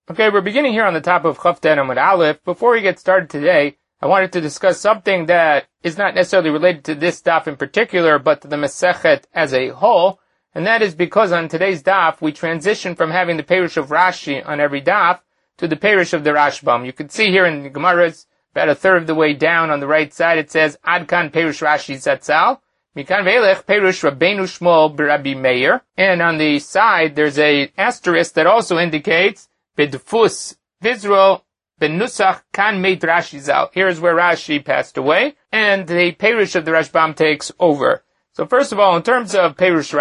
Okay, we're beginning here on the top of Chavten Amud Aleph. Before we get started today, I wanted to discuss something that is not necessarily related to this daf in particular, but to the Masechet as a whole. And that is because on today's daf, we transition from having the Perush of Rashi on every daf to the Perush of the Rashbam. You can see here in the Gemaras, about a third of the way down on the right side, it says, Adkan Perush Rashi Zatzal. Mikan Ve'elech Perush Rabbeinu Shmuel B'Rabbi Meir. And on the side, there's a asterisk that also indicates B'dfus Vizro Benusach Kan Meit Rashi Zal. Here's where Rashi passed away, and the Perush of the Rashbam takes over. So first of all, in terms of Perush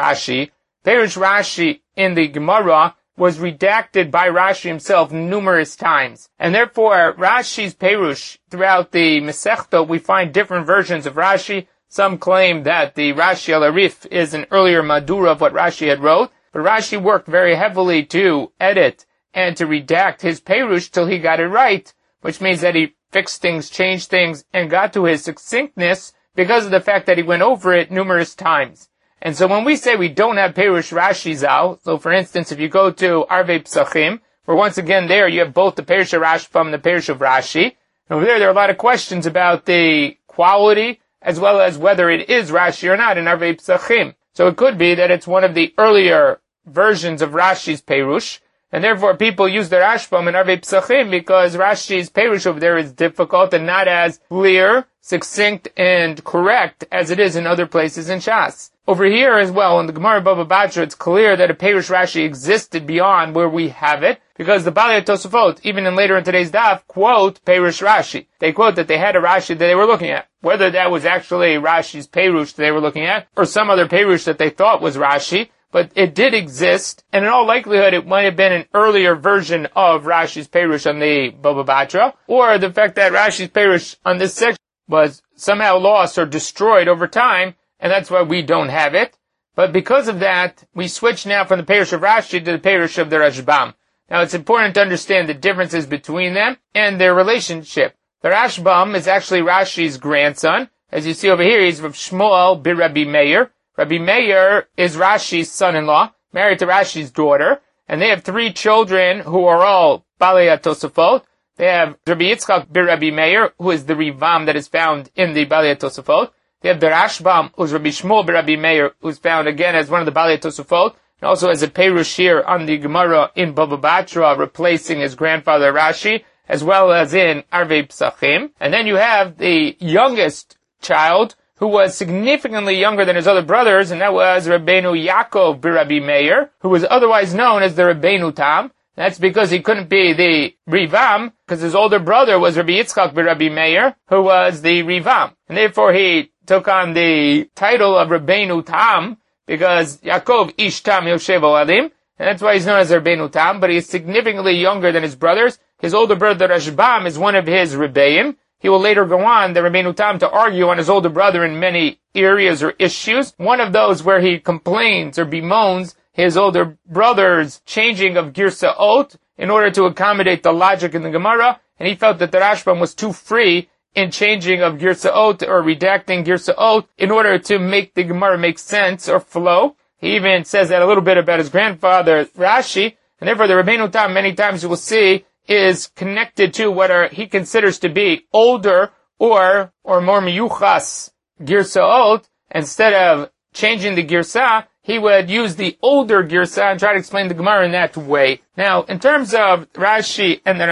Rashi in the Gemara was redacted by Rashi himself numerous times. And therefore, Rashi's Perush throughout the Masechta, we find different versions of Rashi. Some claim that the Rashi al-Arif is an earlier Madura of what Rashi had wrote, but Rashi worked very heavily to edit and to redact his Perush till he got it right, which means that he fixed things, changed things, and got to his succinctness because of the fact that he went over it numerous times. And so when we say we don't have Perush Rashi Zal, so for instance, if you go to Arvei Psachim, where once again there you have both the Perush of Rashbam and the Perush of Rashi, and over there are a lot of questions about the quality as well as whether it is Rashi or not in Arvei Psachim. So it could be that it's one of the earlier versions of Rashi's Perush, and therefore people use the Rashbam in Arvei Psachim because Rashi's Perush over there is difficult and not as clear, succinct, and correct as it is in other places in Shas. Over here as well, in the Gemara Baba Batra, it's clear that a Perush Rashi existed beyond where we have it, because the Balei Tosafot, even later in today's daf, quote Perush Rashi. They quote that they had a Rashi that they were looking at. Whether that was actually Rashi's Perush that they were looking at, or some other Perush that they thought was Rashi, but it did exist, and in all likelihood it might have been an earlier version of Rashi's Perush on the Baba Batra, or the fact that Rashi's Perush on this section was somehow lost or destroyed over time, and that's why we don't have it. But because of that, we switch now from the Perush of Rashi to the Perush of the Rashbam. Now it's important to understand the differences between them and their relationship. The Rashbam is actually Rashi's grandson. As you see over here, he's from Shmuel B'Rabbi Meir. Rabbi Meir is Rashi's son-in-law, married to Rashi's daughter, and they have three children who are all Balei Tosafot. They have Rabbi Yitzchak B'Rabbi Meir, who is the Rivam that is found in the Balei Tosafot. They have the Rashbam, who's Rabbi Shmuel B'Rabbi Meir, who's found again as one of the Balei Tosafot, and also as a Perush here on the Gemara in Baba Batra, replacing his grandfather Rashi, as well as in Arvei Psachim. And then you have the youngest child, who was significantly younger than his other brothers, and that was Rabbeinu Yaakov B'Rabbi Meir, who was otherwise known as the Rabbeinu Tam. That's because he couldn't be the Rivam, because his older brother was Rabbi Yitzchak B'Rabbi Meir, who was the Rivam. And therefore he took on the title of Rabbeinu Tam, because Yaakov Ish Tam Yoshev Oalim, and that's why he's known as Rabbeinu Tam, but he's significantly younger than his brothers. His older brother Rashbam is one of his Rebbeim. He will later go on, the Rabbeinu Tam, to argue on his older brother in many areas or issues. One of those where he complains or bemoans his older brother's changing of Girsa'ot in order to accommodate the logic in the Gemara, and he felt that the Rashbam was too free in changing of Girsa'ot or redacting Girsa'ot in order to make the Gemara make sense or flow. He even says that a little bit about his grandfather Rashi, and therefore the Rabbeinu Tam, many times you will see, is connected to what he considers to be older or more miyuchas Girsa'ot. Instead of changing the Girsa, he would use the older Girsa and try to explain the Gemara in that way. Now, in terms of Rashi and the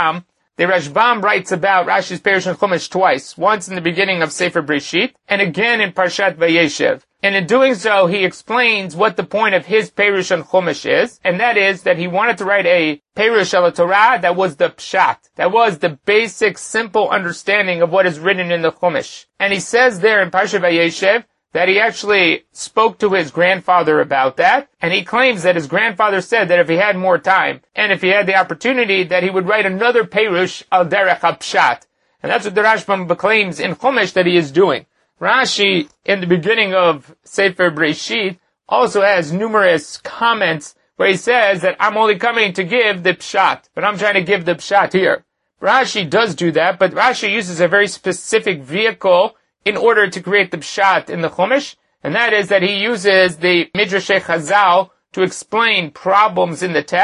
Rashbam writes about Rashi's Perush and Chumash twice, once in the beginning of Sefer Breshit, and again in Parshat Vayeshev. And in doing so, he explains what the point of his Perush and Chumash is, and that is that he wanted to write a Perush al Torah that was the Pshat, that was the basic, simple understanding of what is written in the Chumash. And he says there in Parshat Vayeshev that he actually spoke to his grandfather about that, and he claims that his grandfather said that if he had more time, and if he had the opportunity, that he would write another Perush al Derech HaPshat. And that's what the Rashbam claims in Chumash that he is doing. Rashi, in the beginning of Sefer Breshit, also has numerous comments where he says that I'm only coming to give the Pshat, but I'm trying to give the Pshat here. Rashi does do that, but Rashi uses a very specific vehicle in order to create the Pshat in the Chumash, and that is that he uses the Midrashei Chazal to explain problems in the text,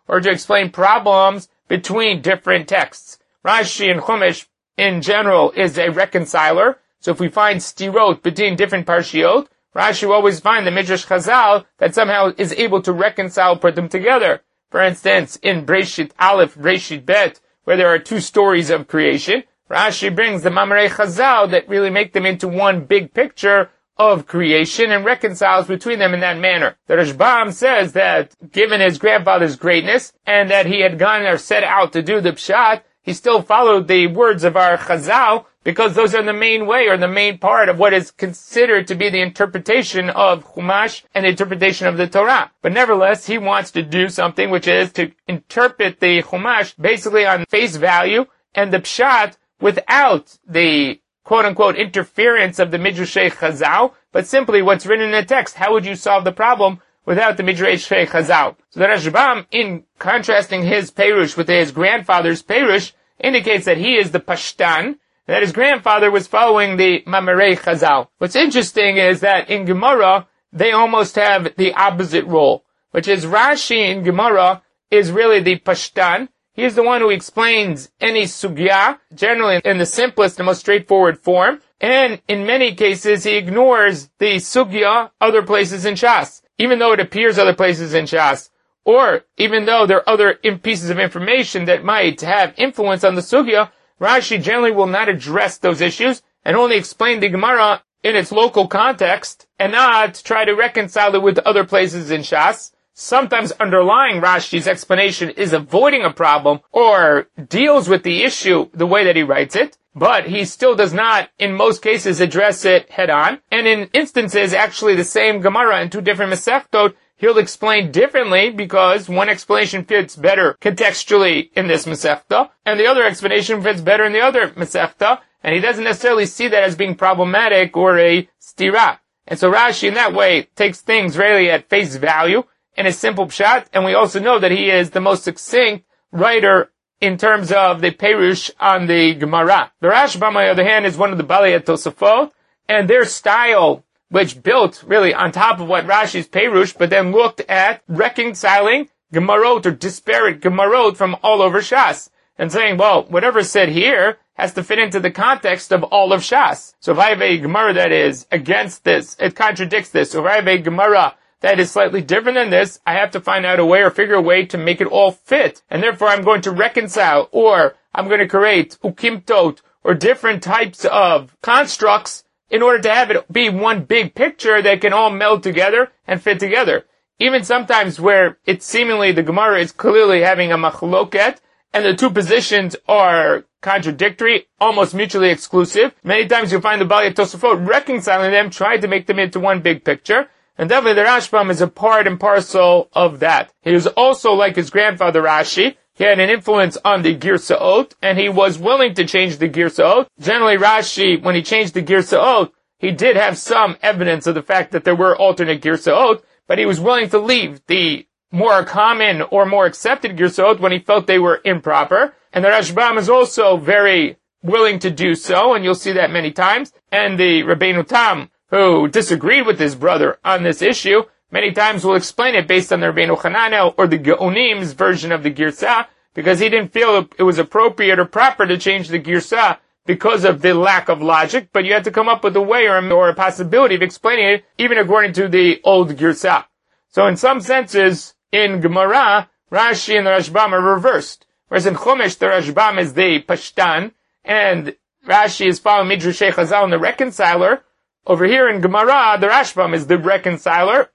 or to explain problems between different texts. Rashi in Chumash, in general, is a reconciler. So if we find stirot between different parshiot, Rashi will always find the Midrash Chazal that somehow is able to reconcile, put them together. For instance, in Breshit Aleph, Breshit Bet, where there are two stories of creation, Rashi brings the Mamarei Chazal that really make them into one big picture of creation and reconciles between them in that manner. The Rashbam says that given his grandfather's greatness and that he had gone or set out to do the Pshat, he still followed the words of our Chazal because those are the main way or the main part of what is considered to be the interpretation of Chumash and the interpretation of the Torah. But nevertheless, he wants to do something which is to interpret the Chumash basically on face value and the Pshat without the quote-unquote interference of the Midrashei Chazal, but simply what's written in the text. How would you solve the problem without the Midrashei Chazal? So the Rashbam, in contrasting his Perush with his grandfather's Perush, indicates that he is the Pashtan, that his grandfather was following the Mamarei Chazal. What's interesting is that in Gemara, they almost have the opposite role, which is Rashi in Gemara is really the Pashtan. He is the one who explains any sugya, generally in the simplest and most straightforward form, and in many cases he ignores the sugya other places in Shas, even though it appears other places in Shas, or even though there are other pieces of information that might have influence on the sugya. Rashi generally will not address those issues and only explain the Gemara in its local context and not try to reconcile it with other places in Shas. Sometimes underlying Rashi's explanation is avoiding a problem or deals with the issue the way that he writes it, but he still does not, in most cases, address it head on. And in instances, actually the same Gemara in two different Masechtot, he'll explain differently because one explanation fits better contextually in this Masechta, and the other explanation fits better in the other Masechta, and he doesn't necessarily see that as being problematic or a stira. And so Rashi in that way takes things really at face value in a simple pshat, and we also know that he is the most succinct writer in terms of the Perush on the Gemara. The Rashbam, on the other hand, is one of the Balei Tosafot, and their style, which built really on top of what Rashi's Perush, but then looked at reconciling Gemarot or disparate Gemarot from all over Shas, and saying, well, whatever's said here has to fit into the context of all of Shas. So if I have a Gemara that is against this, it contradicts this. So if I have a Gemara that is slightly different than this, I have to find out a way or figure a way to make it all fit. And therefore I'm going to reconcile, or I'm going to create ukimtot, or different types of constructs in order to have it be one big picture that can all meld together and fit together. Even sometimes where it's seemingly the Gemara is clearly having a machloket, and the two positions are contradictory, almost mutually exclusive. Many times you'll find the Balei Tosafot reconciling them, trying to make them into one big picture. And definitely the Rashbam is a part and parcel of that. He was also like his grandfather Rashi. He had an influence on the Girsa'ot, and he was willing to change the Girsa'ot. Generally Rashi, when he changed the Girsa'ot, he did have some evidence of the fact that there were alternate Girsa'ot, but he was willing to leave the more common or more accepted Girsa'ot when he felt they were improper. And the Rashbam is also very willing to do so, and you'll see that many times. And the Rabbeinu Tam, who disagreed with his brother on this issue, many times will explain it based on the Rabbeinu Hananel or the Geonim's version of the Girsah, because he didn't feel it was appropriate or proper to change the Girsah because of the lack of logic, but you had to come up with a way or a possibility of explaining it, even according to the old Girsah. So in some senses, in Gemara, Rashi and the Rashbam are reversed. Whereas in Chumash, the Rashbam is the Pashtan, and Rashi is following Midrashei Chazal and the reconciler. Over here in Gemara, the Rashbam is the reconciler,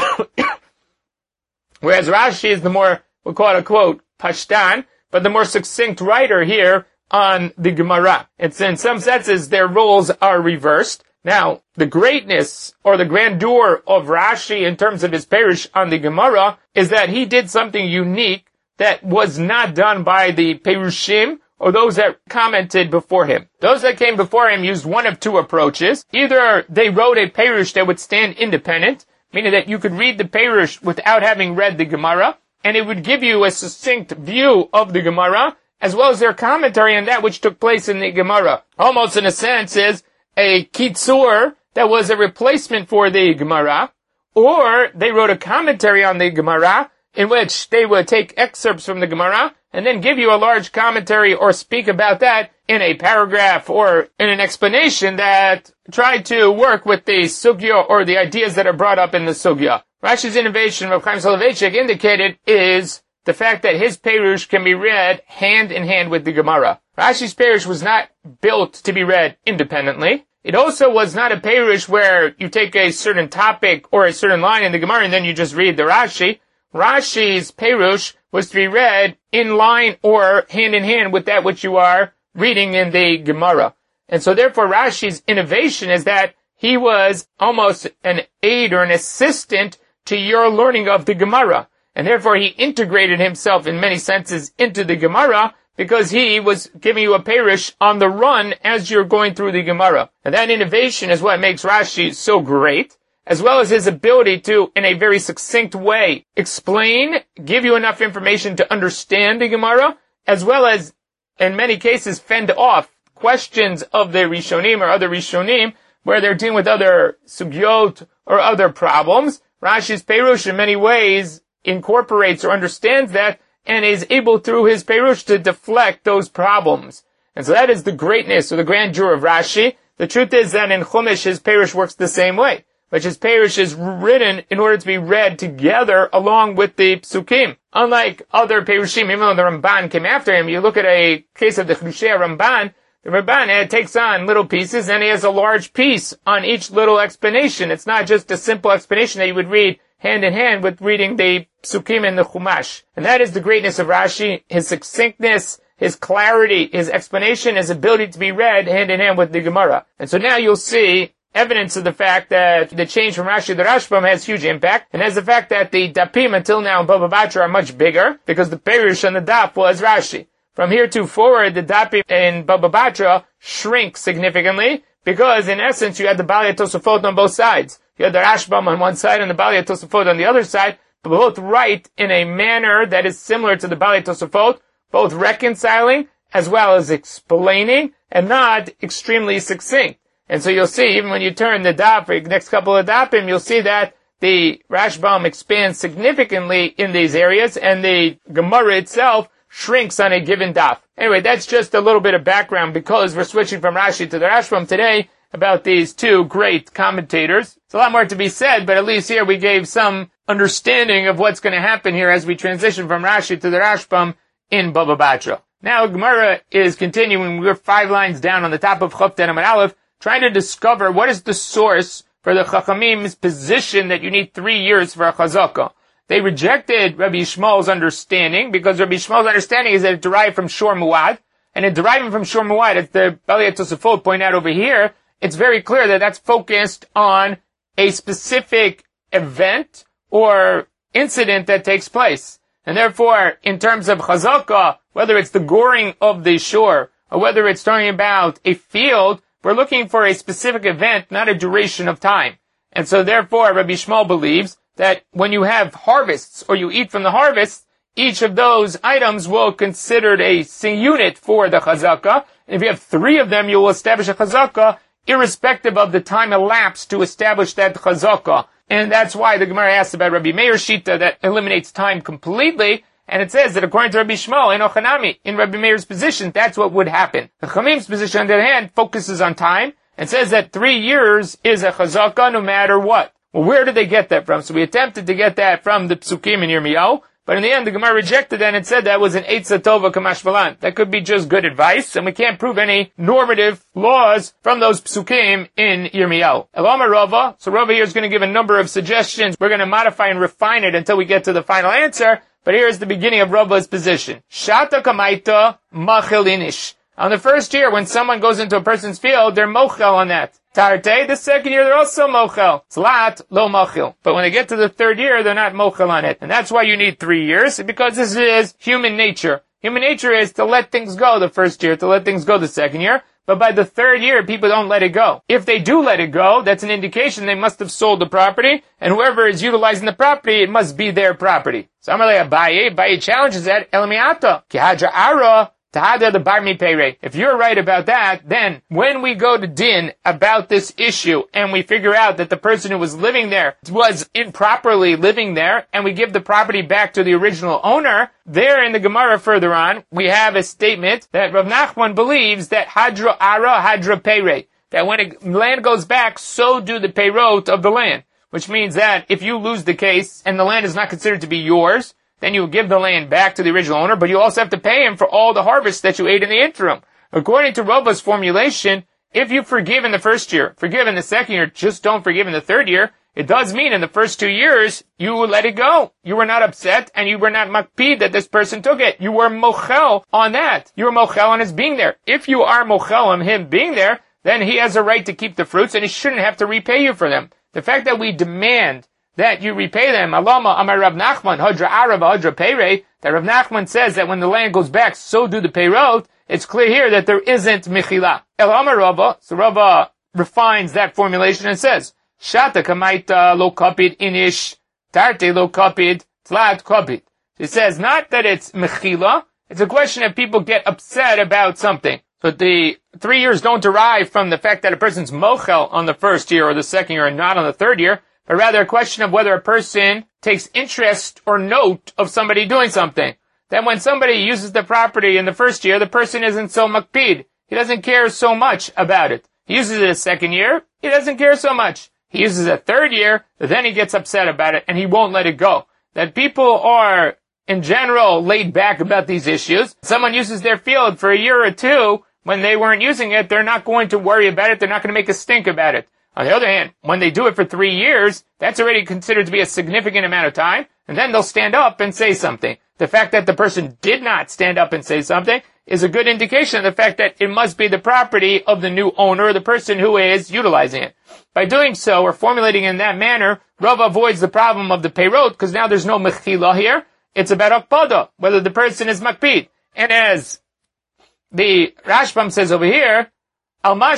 whereas Rashi is the more, we'll call it a quote, Pashtan, but the more succinct writer here on the Gemara. It's in some senses their roles are reversed. Now, the greatness or the grandeur of Rashi in terms of his Perush on the Gemara is that he did something unique that was not done by the Perushim or those that commented before him. Those that came before him used one of two approaches. Either they wrote a Perush that would stand independent, meaning that you could read the Perush without having read the Gemara, and it would give you a succinct view of the Gemara, as well as their commentary on that which took place in the Gemara. Almost in a sense is a Kitzur that was a replacement for the Gemara, or they wrote a commentary on the Gemara in which they would take excerpts from the Gemara and then give you a large commentary or speak about that in a paragraph or in an explanation that tried to work with the sugya or the ideas that are brought up in the sugya. Rashi's innovation, Rav Chaim Soloveitchik indicated, is the fact that his Perush can be read hand in hand with the Gemara. Rashi's Perush was not built to be read independently. It also was not a Perush where you take a certain topic or a certain line in the Gemara and then you just read the Rashi. Rashi's Perush was to be read in line or hand in hand with that which you are reading in the Gemara. And so therefore Rashi's innovation is that he was almost an aid or an assistant to your learning of the Gemara. And therefore he integrated himself in many senses into the Gemara because he was giving you a Perush on the run as you're going through the Gemara. And that innovation is what makes Rashi so great, as well as his ability to, in a very succinct way, explain, give you enough information to understand the Gemara, as well as, in many cases, fend off questions of the Rishonim or other Rishonim, where they're dealing with other sugyot or other problems. Rashi's Perush, in many ways, incorporates or understands that, and is able through his Perush to deflect those problems. And so that is the greatness or the grandeur of Rashi. The truth is that in Chumash, his Perush works the same way, which his Perush is written in order to be read together along with the Psukim. Unlike other Perushim, even though the Ramban came after him, you look at a case of the Chidushei Ramban, the Ramban takes on little pieces and he has a large piece on each little explanation. It's not just a simple explanation that you would read hand in hand with reading the Psukim and the Chumash. And that is the greatness of Rashi, his succinctness, his clarity, his explanation, his ability to be read hand in hand with the Gemara. And so now you'll see evidence of the fact that the change from Rashi to Rashbam has huge impact, and as the fact that the Dapim until now in Baba Batra are much bigger, because the Perush on the Dap was Rashi. From here to forward, the Dapim in Baba Batra shrink significantly, because in essence you had the Balei Tosafot on both sides. You had the Rashbam on one side and the Balei Tosafot on the other side, but both write in a manner that is similar to the Balei Tosafot, both reconciling as well as explaining, and not extremely succinct. And so you'll see, even when you turn the daf for the next couple of dapim, you'll see that the Rashbam expands significantly in these areas, and the Gemara itself shrinks on a given daf. Anyway, that's just a little bit of background because we're switching from Rashi to the Rashbam today about these two great commentators. It's a lot more to be said, but at least here we gave some understanding of what's going to happen here as we transition from Rashi to the Rashbam in Baba Batra. Now Gemara is continuing. We're 5 lines down on the top of Chof Amud Aleph, trying to discover what is the source for the Chachamim's position that you need 3 years for a chazakah. They rejected Rabbi Yishmael's understanding because Rabbi Yishmael's understanding is that it derived from Shor Muad, and it deriving from Shor Muad, as the Balei Tosafot point out over here, it's very clear that that's focused on a specific event or incident that takes place. And therefore, in terms of chazakah, whether it's the goring of the shore or whether it's talking about a field, we're looking for a specific event, not a duration of time. And so therefore, Rabbi Yishmael believes that when you have harvests or you eat from the harvest, each of those items will considered a unit for the chazakah. And if you have 3 of them, you will establish a chazakah irrespective of the time elapsed to establish that chazakah. And that's why the Gemara asks about Rabbi Meir's shita that eliminates time completely. And it says that according to Rabbi Yishmael, in Ochanami, in Rabbi Meir's position, that's what would happen. The Chamim's position, on the other hand, focuses on time and says that 3 years is a chazakah no matter what. Well, where did they get that from? So we attempted to get that from the Psukim in Yirmiyahu, but in the end, the Gemara rejected that and it said that was an Eitzah Tova Kamash Balan. That could be just good advice, and we can't prove any normative laws from those Psukim in Yirmiyahu. Elama Rava, so Rava here is going to give a number of suggestions. We're going to modify and refine it until we get to the final answer, but here's the beginning of Rava's position. Shata Kamaita Machel Inish. On the first year, when someone goes into a person's field, they're mochel on that. Tarte, the second year, they're also mochel. Tzlat, lo mochel. But when they get to the 3rd year, they're not mochel on it. And that's why you need 3 years, because this is human nature. Human nature is to let things go the first year, to let things go the 2nd year. But by the 3rd year, people don't let it go. If they do let it go, that's an indication they must have sold the property, and whoever is utilizing the property, it must be their property. So Amalei Abaye challenges that, Elamiata, Kihadra Ara, Tahada the bar mipere. If you're right about that, then when we go to din about this issue and we figure out that the person who was living there was improperly living there and we give the property back to the original owner, there in the Gemara further on, we have a statement that Rav Nachman believes that hadra ara hadra pere, that when land goes back, so do the peirot of the land. Which means that if you lose the case and the land is not considered to be yours, then you give the land back to the original owner, but you also have to pay him for all the harvest that you ate in the interim. According to Rava's formulation, if you forgive in the first year, forgive in the second year, just don't forgive in the third year, it does mean in the first 2 years, you let it go. You were not upset and you were not makpid that this person took it. You were mochel on that. You were mochel on his being there. If you are mochel on him being there, then he has a right to keep the fruits and he shouldn't have to repay you for them. The fact that we demand that you repay them, Alama Amar Rav Nachman, Hadra Arav, Hadra Pere, that Rav Nachman says that when the land goes back, so do the peirot, it's clear here that there isn't Mechila. El Amar Rava, so Rava refines that formulation and says, Shata Kamaita lo kapid inish, Tarte lo kapid, Tlat kapid. It says not that it's Mechila, it's a question of people get upset about something. But the 3 years don't derive from the fact that a person's mochel on the first year or the second year and not on the third year, but rather a question of whether a person takes interest or note of somebody doing something. Then when somebody uses the property in the first year, the person isn't so makpid. He doesn't care so much about it. He uses it a second year, he doesn't care so much. He uses it a third year, then he gets upset about it and he won't let it go. That people are, in general, laid back about these issues. Someone uses their field for a year or two, when they weren't using it, they're not going to worry about it, they're not going to make a stink about it. On the other hand, when they do it for 3 years, that's already considered to be a significant amount of time, and then they'll stand up and say something. The fact that the person did not stand up and say something is a good indication of the fact that it must be the property of the new owner, or the person who is utilizing it. By doing so, or formulating in that manner, Rav avoids the problem of the peirot, because now there's no mechila here. It's about akpada, whether the person is makpid. And as the Rashbam says over here, he's not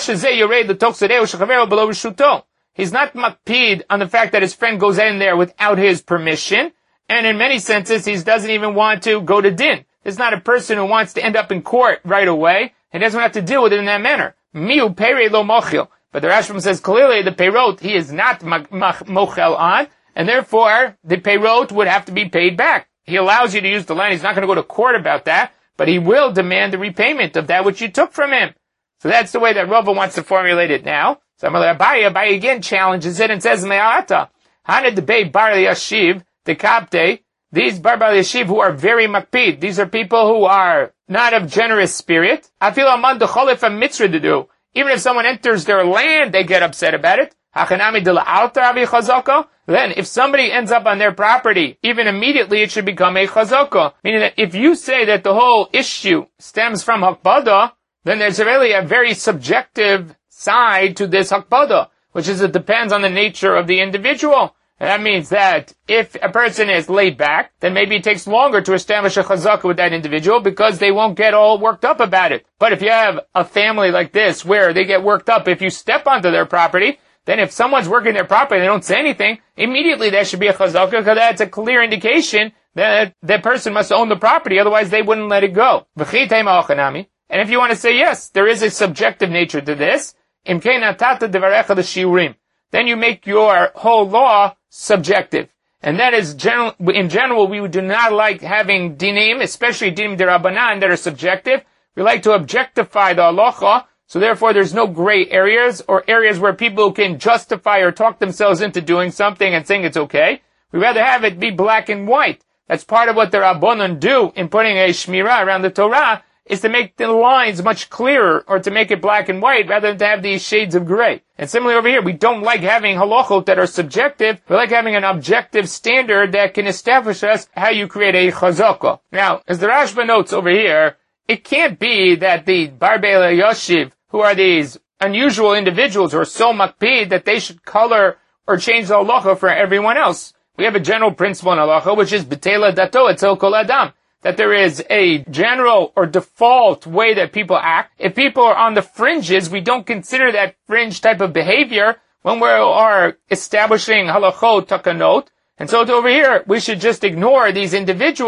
makpid on the fact that his friend goes in there without his permission, and in many senses, he doesn't even want to go to din. He's not a person who wants to end up in court right away, and doesn't have to deal with it in that manner. Miu pere lo mochil. But the Rashbam says clearly the peirot he is not mochel on, and therefore the peirot would have to be paid back. He allows you to use the land. He's not going to go to court about that, but he will demand the repayment of that which you took from him. So that's the way that Rava wants to formulate it now. So Abaye again challenges it and says, Me'ata, Hana debate Bar Yashiv, the Kapte, these Bar Yashiv who are very makpid, these are people who are not of generous spirit. I feel Aman the Cholif a mitzvah to do. Even if someone enters their land, they get upset about it. Then, if somebody ends up on their property, even immediately it should become a chazaka. Meaning that if you say that the whole issue stems from hakbada, then there's really a very subjective side to this hakbada, which is it depends on the nature of the individual. And that means that if a person is laid back, then maybe it takes longer to establish a chazaka with that individual because they won't get all worked up about it. But if you have a family like this where they get worked up if you step onto their property, then if someone's working their property and they don't say anything, immediately there should be a chazaka because that's a clear indication that that person must own the property, otherwise they wouldn't let it go. And if you want to say yes, there is a subjective nature to this, then you make your whole law subjective. And that is in general, we do not like having dinim, especially dinim derabanan that are subjective. We like to objectify the halacha. So therefore, there's no gray areas or areas where people can justify or talk themselves into doing something and saying it's okay. We rather have it be black and white. That's part of what the Rabbanon do in putting a shmirah around the Torah, is to make the lines much clearer or to make it black and white rather than to have these shades of gray. And similarly over here, we don't like having halachot that are subjective. We like having an objective standard that can establish us how you create a chazaka. Now, as the Rashba notes over here, it can't be that the Barbei Yoshiv, who are these unusual individuals who are so makpid that they should color or change the halacha for everyone else. We have a general principle in halacha, which is b'tela dato etzel kol adam, that there is a general or default way that people act. If people are on the fringes, we don't consider that fringe type of behavior when we are establishing halachot takanot. And so over here, we should just ignore these individuals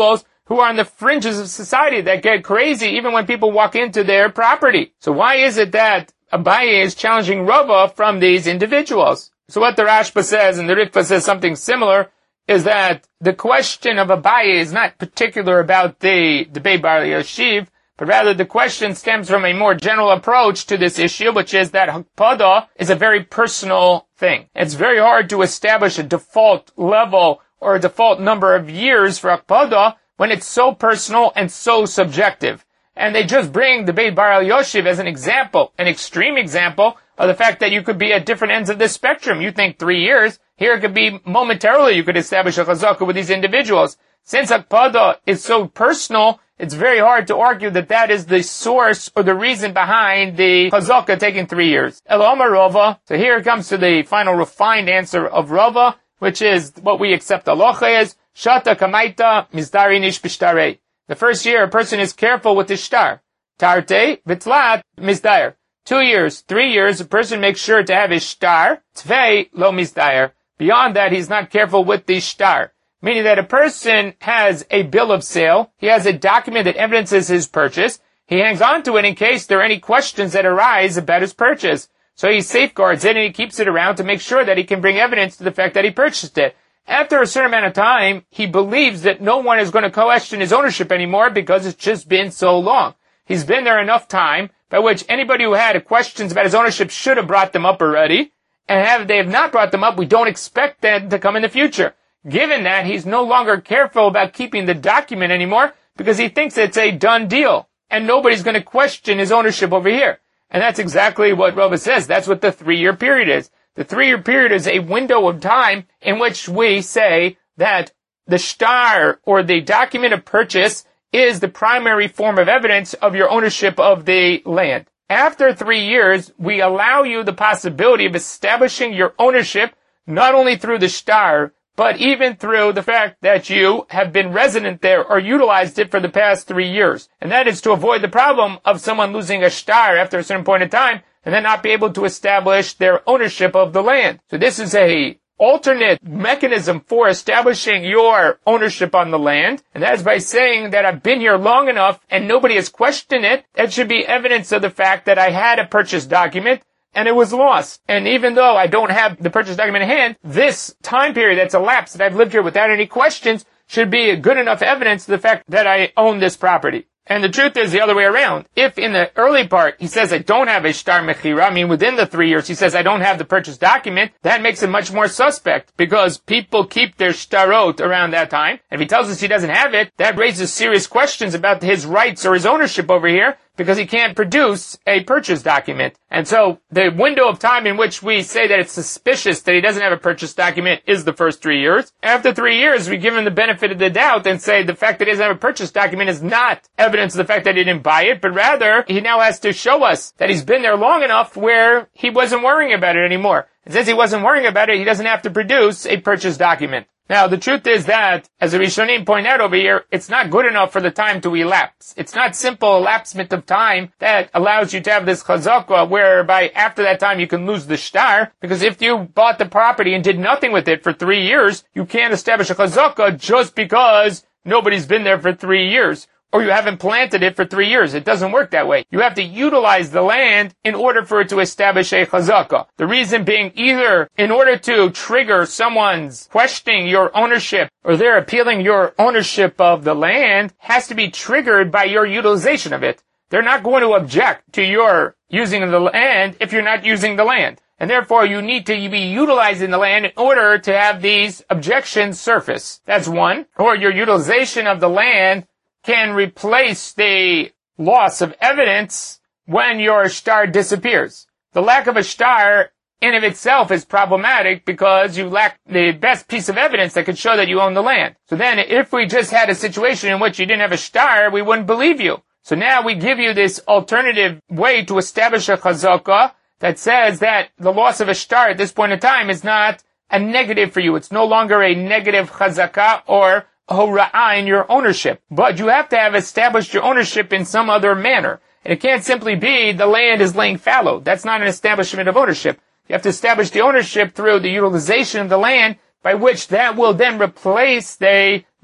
who are on the fringes of society that get crazy even when people walk into their property. So why is it that Abaye is challenging Rava from these individuals? So what the Rashba says, and the Ritva says something similar, is that the question of Abaye is not particular about the debate Bar Yoshiv, but rather the question stems from a more general approach to this issue, which is that Hakpada is a very personal thing. It's very hard to establish a default level or a default number of years for Hakpada when it's so personal and so subjective. And they just bring the Beit Bar Yoshiv as an example, an extreme example of the fact that you could be at different ends of the spectrum. You think 3 years. Here it could be momentarily you could establish a chazaka with these individuals. Since Hakpada is so personal, it's very hard to argue that that is the source or the reason behind the chazaka taking 3 years. Elomar Rava. So here it comes to the final refined answer of Rava, which is what we accept halacha is, Shata kamaita mizdari nish b'shtarei. The first year, a person is careful with his shtar. Tarte v'tlat mizdayer. 2 years, 3 years, a person makes sure to have his shtar. Tvei lo mizdayer. Beyond that, he's not careful with the shtar. Meaning that a person has a bill of sale. He has a document that evidences his purchase. He hangs on to it in case there are any questions that arise about his purchase. So he safeguards it and he keeps it around to make sure that he can bring evidence to the fact that he purchased it. After a certain amount of time, he believes that no one is going to question his ownership anymore because it's just been so long. He's been there enough time by which anybody who had questions about his ownership should have brought them up already. And if they have not brought them up, we don't expect them to come in the future. Given that, he's no longer careful about keeping the document anymore because he thinks it's a done deal. And nobody's going to question his ownership over here. And that's exactly what Rava says. That's what the 3-year period is. The 3-year period is a window of time in which we say that the shtar, or the document of purchase, is the primary form of evidence of your ownership of the land. After 3 years, we allow you the possibility of establishing your ownership not only through the shtar, but even through the fact that you have been resident there or utilized it for the past 3 years. And that is to avoid the problem of someone losing a shtar after a certain point in time and then not be able to establish their ownership of the land. So this is a alternate mechanism for establishing your ownership on the land, and that is by saying that I've been here long enough and nobody has questioned it. That should be evidence of the fact that I had a purchase document and it was lost. And even though I don't have the purchase document in hand, this time period that's elapsed that I've lived here without any questions should be a good enough evidence of the fact that I own this property. And the truth is the other way around. If in the early part he says I don't have a shtar mechira, I mean within the 3 years he says I don't have the purchase document, that makes it much more suspect because people keep their shtarot around that time. And if he tells us he doesn't have it, that raises serious questions about his rights or his ownership over here because he can't produce a purchase document. And so the window of time in which we say that it's suspicious that he doesn't have a purchase document is the first 3 years. After 3 years, we give him the benefit of the doubt and say the fact that he doesn't have a purchase document is not evidence of the fact that he didn't buy it, but rather he now has to show us that he's been there long enough where he wasn't worrying about it anymore. And since he wasn't worrying about it, he doesn't have to produce a purchase document. Now, the truth is that, as the Rishonim point out over here, it's not good enough for the time to elapse. It's not simple elapsement of time that allows you to have this chazakah, whereby after that time you can lose the shtar, because if you bought the property and did nothing with it for 3 years, you can't establish a chazakah just because nobody's been there for 3 years. Or you haven't planted it for 3 years. It doesn't work that way. You have to utilize the land in order for it to establish a chazakah. The reason being either in order to trigger someone's questioning your ownership or they're appealing your ownership of the land has to be triggered by your utilization of it. They're not going to object to your using the land if you're not using the land. And therefore you need to be utilizing the land in order to have these objections surface. That's one. Or your utilization of the land can replace the loss of evidence when your shtar disappears. The lack of a shtar in of itself is problematic because you lack the best piece of evidence that could show that you own the land. So then if we just had a situation in which you didn't have a shtar, we wouldn't believe you. So now we give you this alternative way to establish a chazakah that says that the loss of a shtar at this point in time is not a negative for you. It's no longer a negative chazakah or hora'ah in your ownership. But you have to have established your ownership in some other manner. And it can't simply be the land is laying fallow. That's not an establishment of ownership. You have to establish the ownership through the utilization of the land by which that will then replace the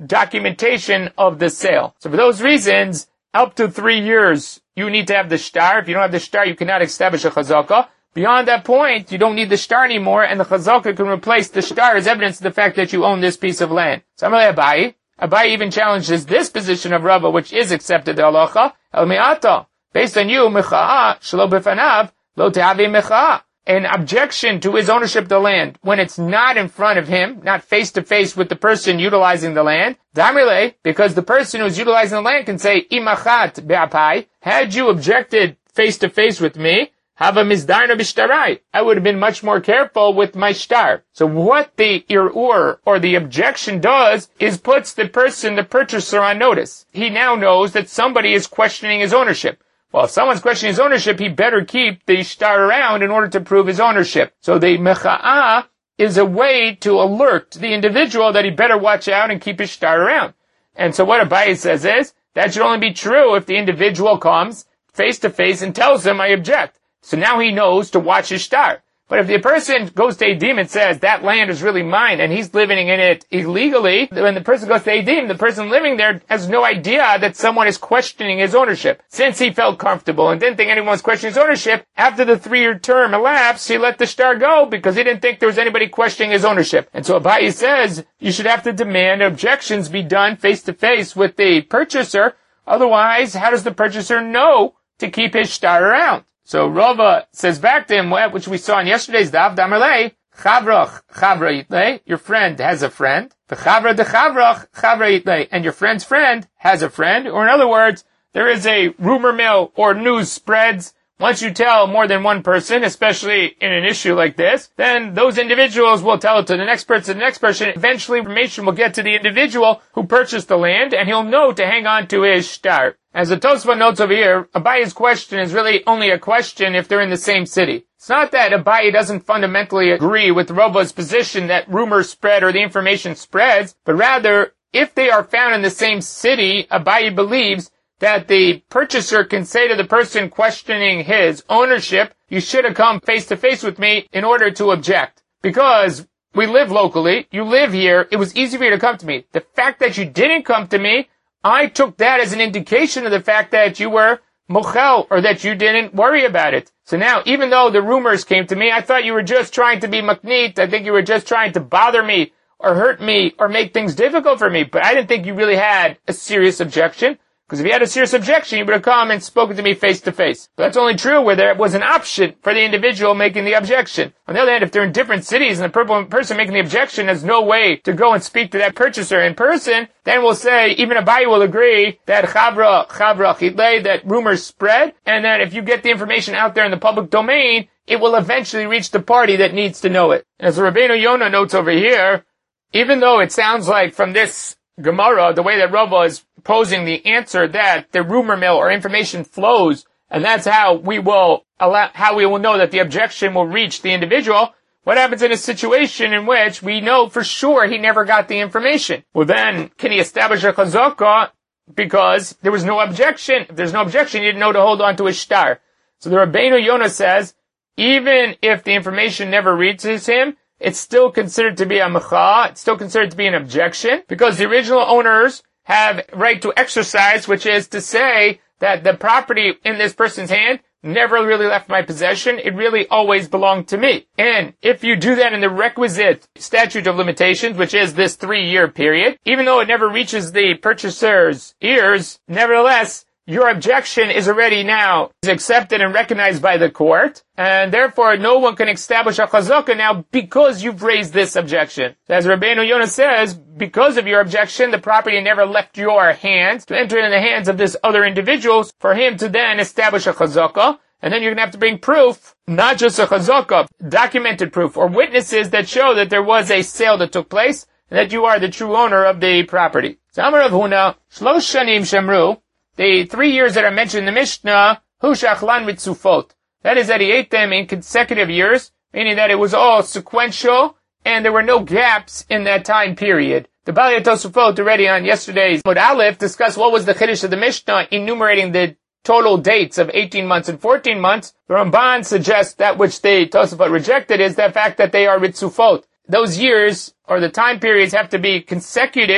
documentation of the sale. So for those reasons, up to 3 years, you need to have the shtar. If you don't have the shtar, you cannot establish a chazaka. Beyond that point, you don't need the shtar anymore, and the chazaka can replace the shtar as evidence of the fact that you own this piece of land. So Amalei Abaye. Abaye even challenges this position of Rava, which is accepted the halacha, el me'ata. Based on you, mecha'a, shelo befanav, lo te'avi mecha'a. An objection to his ownership of the land, when it's not in front of him, not face to face with the person utilizing the land, damrile, because the person who's utilizing the land can say, imachat be'apai, had you objected face to face with me, hava mizdarna b'shtarai, I would have been much more careful with my shtar. So what the irur, or the objection does, is puts the person, the purchaser, on notice. He now knows that somebody is questioning his ownership. Well, if someone's questioning his ownership, he better keep the shtar around in order to prove his ownership. So the mecha'ah is a way to alert the individual that he better watch out and keep his shtar around. And so what Abaye says is, that should only be true if the individual comes face to face and tells him, I object. So now he knows to watch his shtar. But if the person goes to Eidim and says, that land is really mine, and he's living in it illegally, when the person goes to Eidim, the person living there has no idea that someone is questioning his ownership. Since he felt comfortable and didn't think anyone was questioning his ownership, after the 3-year term elapsed, he let the shtar go because he didn't think there was anybody questioning his ownership. And so Abaye says, you should have to demand objections be done face to face with the purchaser. Otherwise, how does the purchaser know to keep his shtar around? So Rava says back to him, which we saw in yesterday's daf, Damarlei, Chavrach, Chavra Yitlei, your friend has a friend. V'chavra de Chavrach, Chavra Yitlei, and your friend's friend has a friend. Or in other words, there is a rumor mill or news spreads. Once you tell more than one person, especially in an issue like this, then those individuals will tell it to the next person, Eventually, information will get to the individual who purchased the land, and he'll know to hang on to his shtar. As the Tosfot notes over here, Abaye's question is really only a question if they're in the same city. It's not that Abaye doesn't fundamentally agree with Rava's position that rumors spread or the information spreads, but rather, if they are found in the same city, Abaye believes that the purchaser can say to the person questioning his ownership, you should have come face to face with me in order to object. Because we live locally, you live here, it was easy for you to come to me. The fact that you didn't come to me, I took that as an indication of the fact that you were mochel, or that you didn't worry about it. So now, even though the rumors came to me, I thought you were just trying to be maknit, I think you were just trying to bother me, or hurt me, or make things difficult for me, but I didn't think you really had a serious objection. Because if you had a serious objection, you would have come and spoken to me face to face. But that's only true where there was an option for the individual making the objection. On the other hand, if they're in different cities and the person making the objection has no way to go and speak to that purchaser in person, then we'll say, even Abaye will agree that chavra chidlei, that rumors spread, and that if you get the information out there in the public domain, it will eventually reach the party that needs to know it. And as Rabbeinu Yonah notes over here, even though it sounds like from this Gemara, the way that Rava is posing the answer that the rumor mill or information flows, and that's how we will know that the objection will reach the individual. What happens in a situation in which we know for sure he never got the information? Well, then, can he establish a chazaka because there was no objection? If there's no objection, he didn't know to hold on to his shtar. So the Rabbeinu Yonah says, even if the information never reaches him, it's still considered to be a mecha, it's still considered to be an objection, because the original owners have right to exercise, which is to say that the property in this person's hand never really left my possession, it really always belonged to me. And if you do that in the requisite statute of limitations, which is this 3-year period, even though it never reaches the purchaser's ears, nevertheless, your objection is already now accepted and recognized by the court, and therefore no one can establish a chazaka now because you've raised this objection. As Rabbeinu Yonah says, because of your objection, the property never left your hands to enter in the hands of this other individual for him to then establish a chazaka, and then you're going to have to bring proof, not just a chazaka, documented proof, or witnesses that show that there was a sale that took place, and that you are the true owner of the property. So Amar Rav Huna, Shlosh Shanim Shemru, the 3 years that are mentioned in the Mishnah, Hu Shachlan Mitzufot. That is that he ate them in consecutive years, meaning that it was all sequential, and there were no gaps in that time period. The Balei Tosafot already on yesterday's Mud Aleph discussed what was the Chiddush of the Mishnah, enumerating the total dates of 18 months and 14 months. The Ramban suggests that which the Tosafot rejected is the fact that they are Ritzufot. Those years, or the time periods, have to be consecutive,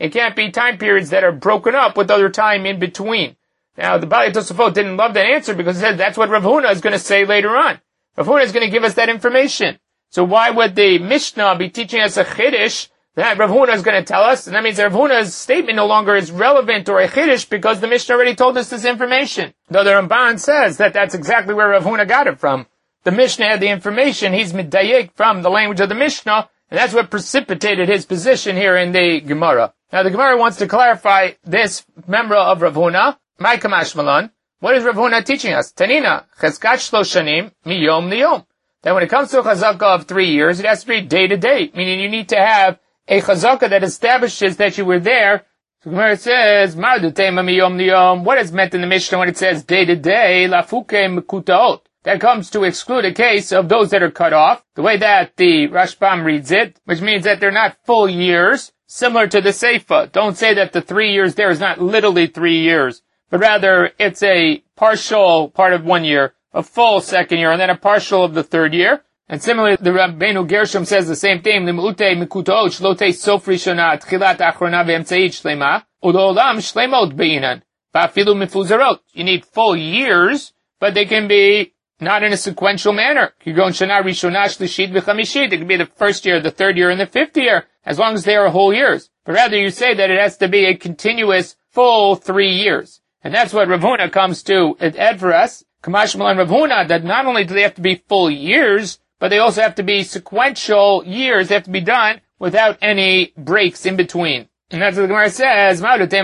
It can't be time periods that are broken up with other time in between. Now, the Baalei Tosafot didn't love that answer because it said that's what Rav Huna is going to say later on. Rav Huna is going to give us that information. So why would the Mishnah be teaching us a Chiddush that Rav Huna is going to tell us? And that means that Rav Huna's statement no longer is relevant or a Chiddush because the Mishnah already told us this information. Though the Ramban says that that's exactly where Rav Huna got it from. The Mishnah had the information. He's midayek from the language of the Mishnah, and that's what precipitated his position here in the Gemara. Now the Gemara wants to clarify this memra of Rav Huna. My Kamash Malan. What is Rav Huna teaching us? Tanina, cheskat shloshanim miyom liyom. That when it comes to a chazakah of 3 years, it has to be day to day, meaning you need to have a chazakah that establishes that you were there. So Gemara says, Mar d'tema miyom liyom. What is meant in the Mishnah when it says day to day? Lafuke mekutaot. That comes to exclude a case of those that are cut off, the way that the Rashbam reads it, which means that they're not full years, similar to the Seifa. Don't say that the 3 years there is not literally 3 years, but rather it's a partial part of 1 year, a full second year, and then a partial of the third year. And similarly, the Rabbeinu Gershom says the same thing, L'm'ute mikutot shlote sof rishona tchilat achrona ve'emtzeit shlema, u'lo'olam shlemot be'inan, ba'afilu mifuzarot. You need full years, but they can be not in a sequential manner. It could be the first year, the third year, and the fifth year, as long as they are whole years. But rather you say that it has to be a continuous full 3 years. And that's what Rav Huna comes to add for us. Kamash Malan Rav Huna, that not only do they have to be full years, but they also have to be sequential years. They have to be done without any breaks in between. And that's what the Gemara says,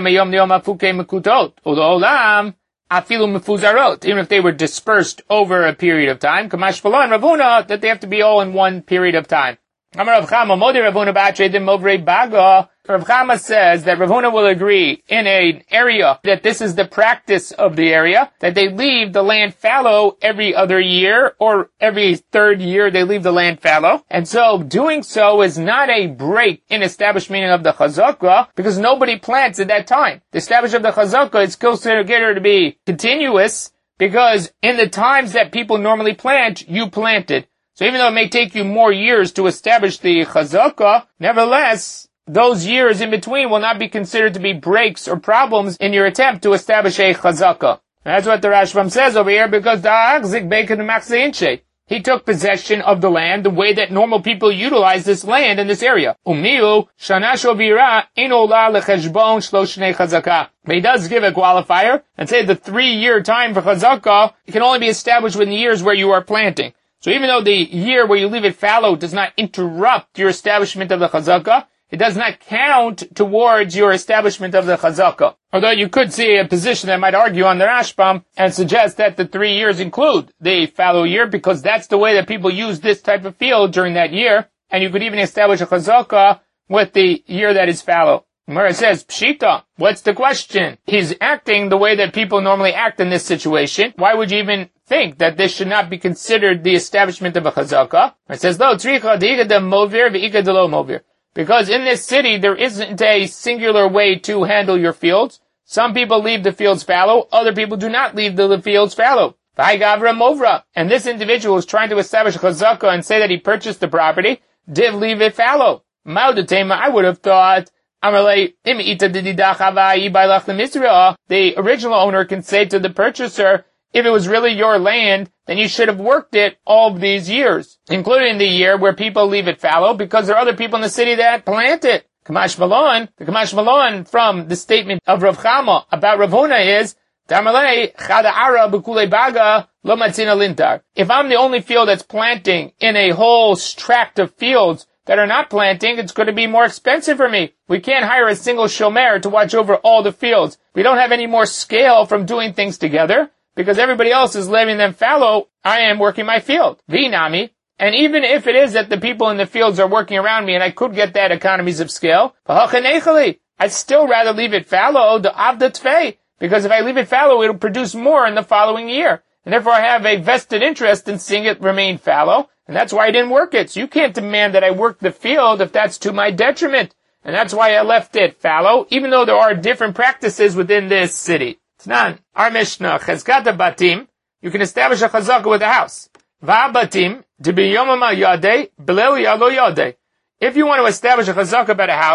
even if they were dispersed over a period of time, Kamash Malan Rav Huna, that they have to be all in one period of time. Rav Chama says that Rav Huna will agree in an area that this is the practice of the area, that they leave the land fallow every other year, or every third year they leave the land fallow. And so doing so is not a break in establishment of the chazakah, because nobody plants at that time. The establishment of the chazakah is considered to be continuous, because in the times that people normally plant, you planted. So even though it may take you more years to establish the chazakah, nevertheless, those years in between will not be considered to be breaks or problems in your attempt to establish a chazakah. That's what the Rashbam says over here, because he took possession of the land the way that normal people utilize this land in this area. But he does give a qualifier and say the 3-year time for chazakah can only be established within years where you are planting. So even though the year where you leave it fallow does not interrupt your establishment of the chazakah, it does not count towards your establishment of the chazakah. Although you could see a position that might argue on the Rashbam and suggest that the 3 years include the fallow year, because that's the way that people use this type of field during that year, and you could even establish a chazakah with the year that is fallow. Gemara says, Pshita, what's the question? He's acting the way that people normally act in this situation. Why would you even think that this should not be considered the establishment of a chazakah? It says, Lo tzricha de'ika de movir ve'ika de lo movir. Because in this city, there isn't a singular way to handle your fields. Some people leave the fields fallow, other people do not leave the fields fallow. And this individual is trying to establish a chazakah and say that he purchased the property, div leave it fallow. I would have thought, the original owner can say to the purchaser, if it was really your land, then you should have worked it all of these years, including the year where people leave it fallow, because there are other people in the city that plant it. The Kamash Malan from the statement of Rav Chama about Rav Huna is, if I'm the only field that's planting in a whole tract of fields that are not planting, it's going to be more expensive for me. We can't hire a single shomer to watch over all the fields. We don't have any more scale from doing things together, because everybody else is leaving them fallow. I am working my field. Vinami. And even if it is that the people in the fields are working around me and I could get that economies of scale, I'd still rather leave it fallow, because if I leave it fallow, it'll produce more in the following year. And therefore I have a vested interest in seeing it remain fallow, and that's why I didn't work it. So you can't demand that I work the field if that's to my detriment. And that's why I left it fallow, even though there are different practices within this city. Tnan, our Mishnah, Chezkat Batim, you can establish a chazakah with a house. Va'batim, if you want to establish a chazakah about a house,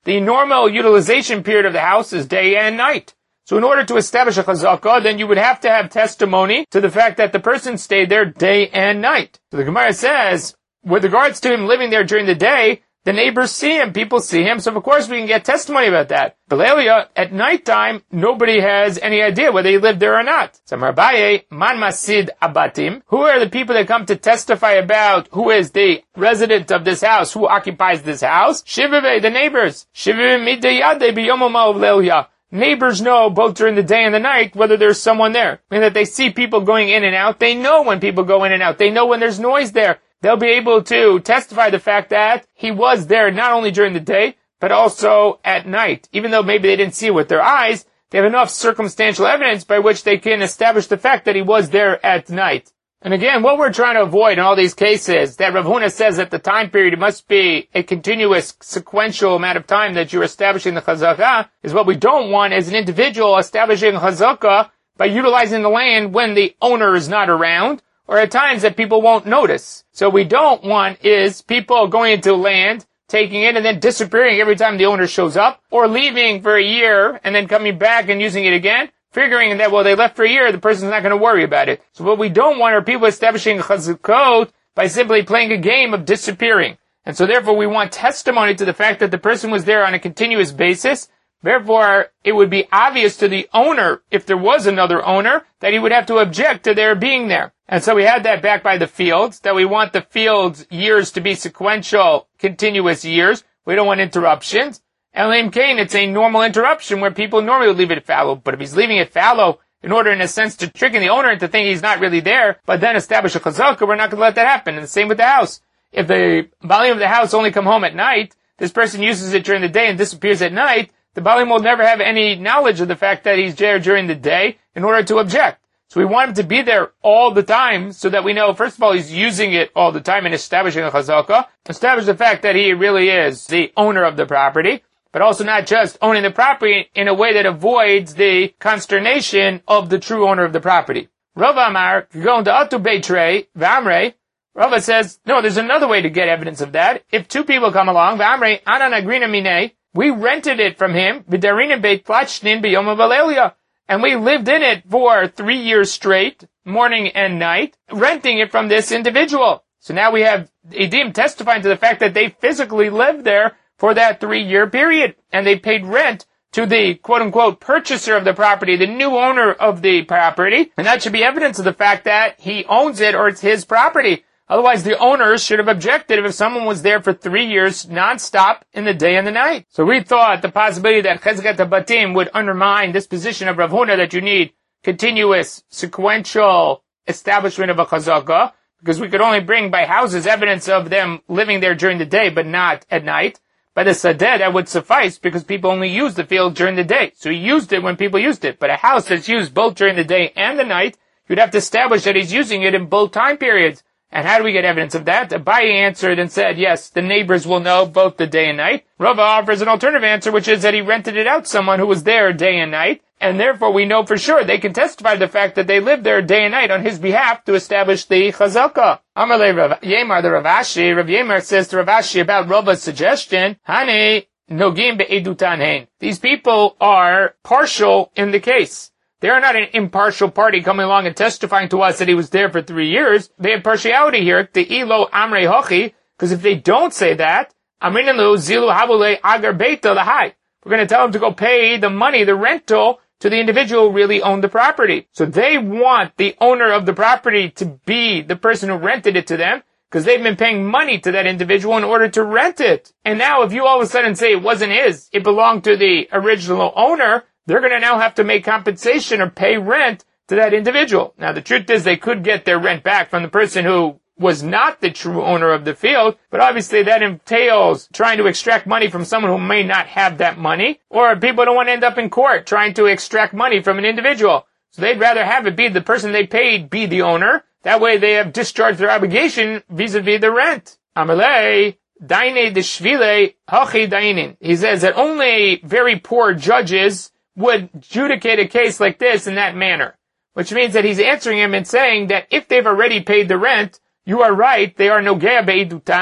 the normal utilization period of the house is day and night. So in order to establish a chazakah, then you would have to have testimony to the fact that the person stayed there day and night. So the Gemara says, with regards to him living there during the day, the neighbors see him, people see him, so of course we can get testimony about that. Belelia, at nighttime, nobody has any idea whether he lived there or not. So Abaye, man masid abatim, who are the people that come to testify about who is the resident of this house, who occupies this house? Shivave, the neighbors. Shivave midayade biyomoma of neighbors know both during the day and the night whether there's someone there. Meaning that they see people going in and out. They know when people go in and out. They know when there's noise there. They'll be able to testify the fact that he was there not only during the day, but also at night. Even though maybe they didn't see it with their eyes, they have enough circumstantial evidence by which they can establish the fact that he was there at night. And again, what we're trying to avoid in all these cases, that Rav Huna says at the time period it must be a continuous sequential amount of time that you're establishing the chazakah, is what we don't want as an individual establishing chazakah by utilizing the land when the owner is not around, or at times that people won't notice. So we don't want is people going into land, taking it, and then disappearing every time the owner shows up, or leaving for a year and then coming back and using it again, figuring that, well, they left for a year, the person's not going to worry about it. So what we don't want are people establishing chazakot by simply playing a game of disappearing. And so therefore we want testimony to the fact that the person was there on a continuous basis. Therefore, it would be obvious to the owner, if there was another owner, that he would have to object to their being there. And so we had that back by the fields, that we want the fields years to be sequential, continuous years. We don't want interruptions. Elim Kain, it's a normal interruption where people normally would leave it fallow. But if he's leaving it fallow, in order, in a sense, to trick the owner into thinking he's not really there, but then establish a chazakah, we're not going to let that happen. And the same with the house. If the balim of the house only come home at night, this person uses it during the day and disappears at night, the balim will never have any knowledge of the fact that he's there during the day in order to object. So we want him to be there all the time so that we know, first of all, he's using it all the time and establishing a chazakah, establish the fact that he really is the owner of the property, but also not just owning the property in a way that avoids the consternation of the true owner of the property. Rav Amar, going to Atu Beitrei, V'amrei, Rava says, no, there's another way to get evidence of that. If two people come along, V'amrei, Anan Agrina Minei, we rented it from him, V'darina Beit Plachnin B'yom Valelia, and we lived in it for 3 years straight, morning and night, renting it from this individual. So now we have Edim testifying to the fact that they physically lived there for that 3-year period, and they paid rent to the quote-unquote purchaser of the property, the new owner of the property, and that should be evidence of the fact that he owns it or it's his property. Otherwise, the owners should have objected if someone was there for 3 years non-stop in the day and the night. So we thought the possibility that Chezkat HaBatim would undermine this position of Rav Huna that you need continuous, sequential establishment of a chazakah, because we could only bring by houses evidence of them living there during the day but not at night. By the sadeh, that would suffice because people only use the field during the day. So he used it when people used it. But a house that's used both during the day and the night, you'd have to establish that he's using it in both time periods. And how do we get evidence of that? Abaye answered and said, yes, the neighbors will know both the day and night. Rava offers an alternative answer, which is that he rented it out to someone who was there day and night. And therefore we know for sure they can testify to the fact that they lived there day and night on his behalf to establish the chazakah. Amalei Rav Yemar, the Rav Ashi, Rav Yemar says to Rav Ashi about Rava's suggestion, Hani nogim be'edutan hein. These people are partial in the case. They are not an impartial party coming along and testifying to us that he was there for 3 years. They have partiality here, the ilo amrei hochi, because if they don't say that, amrinalu zilu havule agar beita lahai. We're going to tell them to go pay the money, the rental, to the individual who really owned the property. So they want the owner of the property to be the person who rented it to them, because they've been paying money to that individual in order to rent it. And now if you all of a sudden say it wasn't his, it belonged to the original owner, they're going to now have to make compensation or pay rent to that individual. Now the truth is they could get their rent back from the person who was not the true owner of the field, but obviously that entails trying to extract money from someone who may not have that money, or people don't want to end up in court trying to extract money from an individual. So they'd rather have it be the person they paid be the owner. That way they have discharged their obligation vis-a-vis the rent. Amalei, daine de shvile, hachi dainin. He says that only very poor judges would adjudicate a case like this in that manner. Which means that he's answering him and saying that if they've already paid the rent, you are right, they are nogea be'idutan,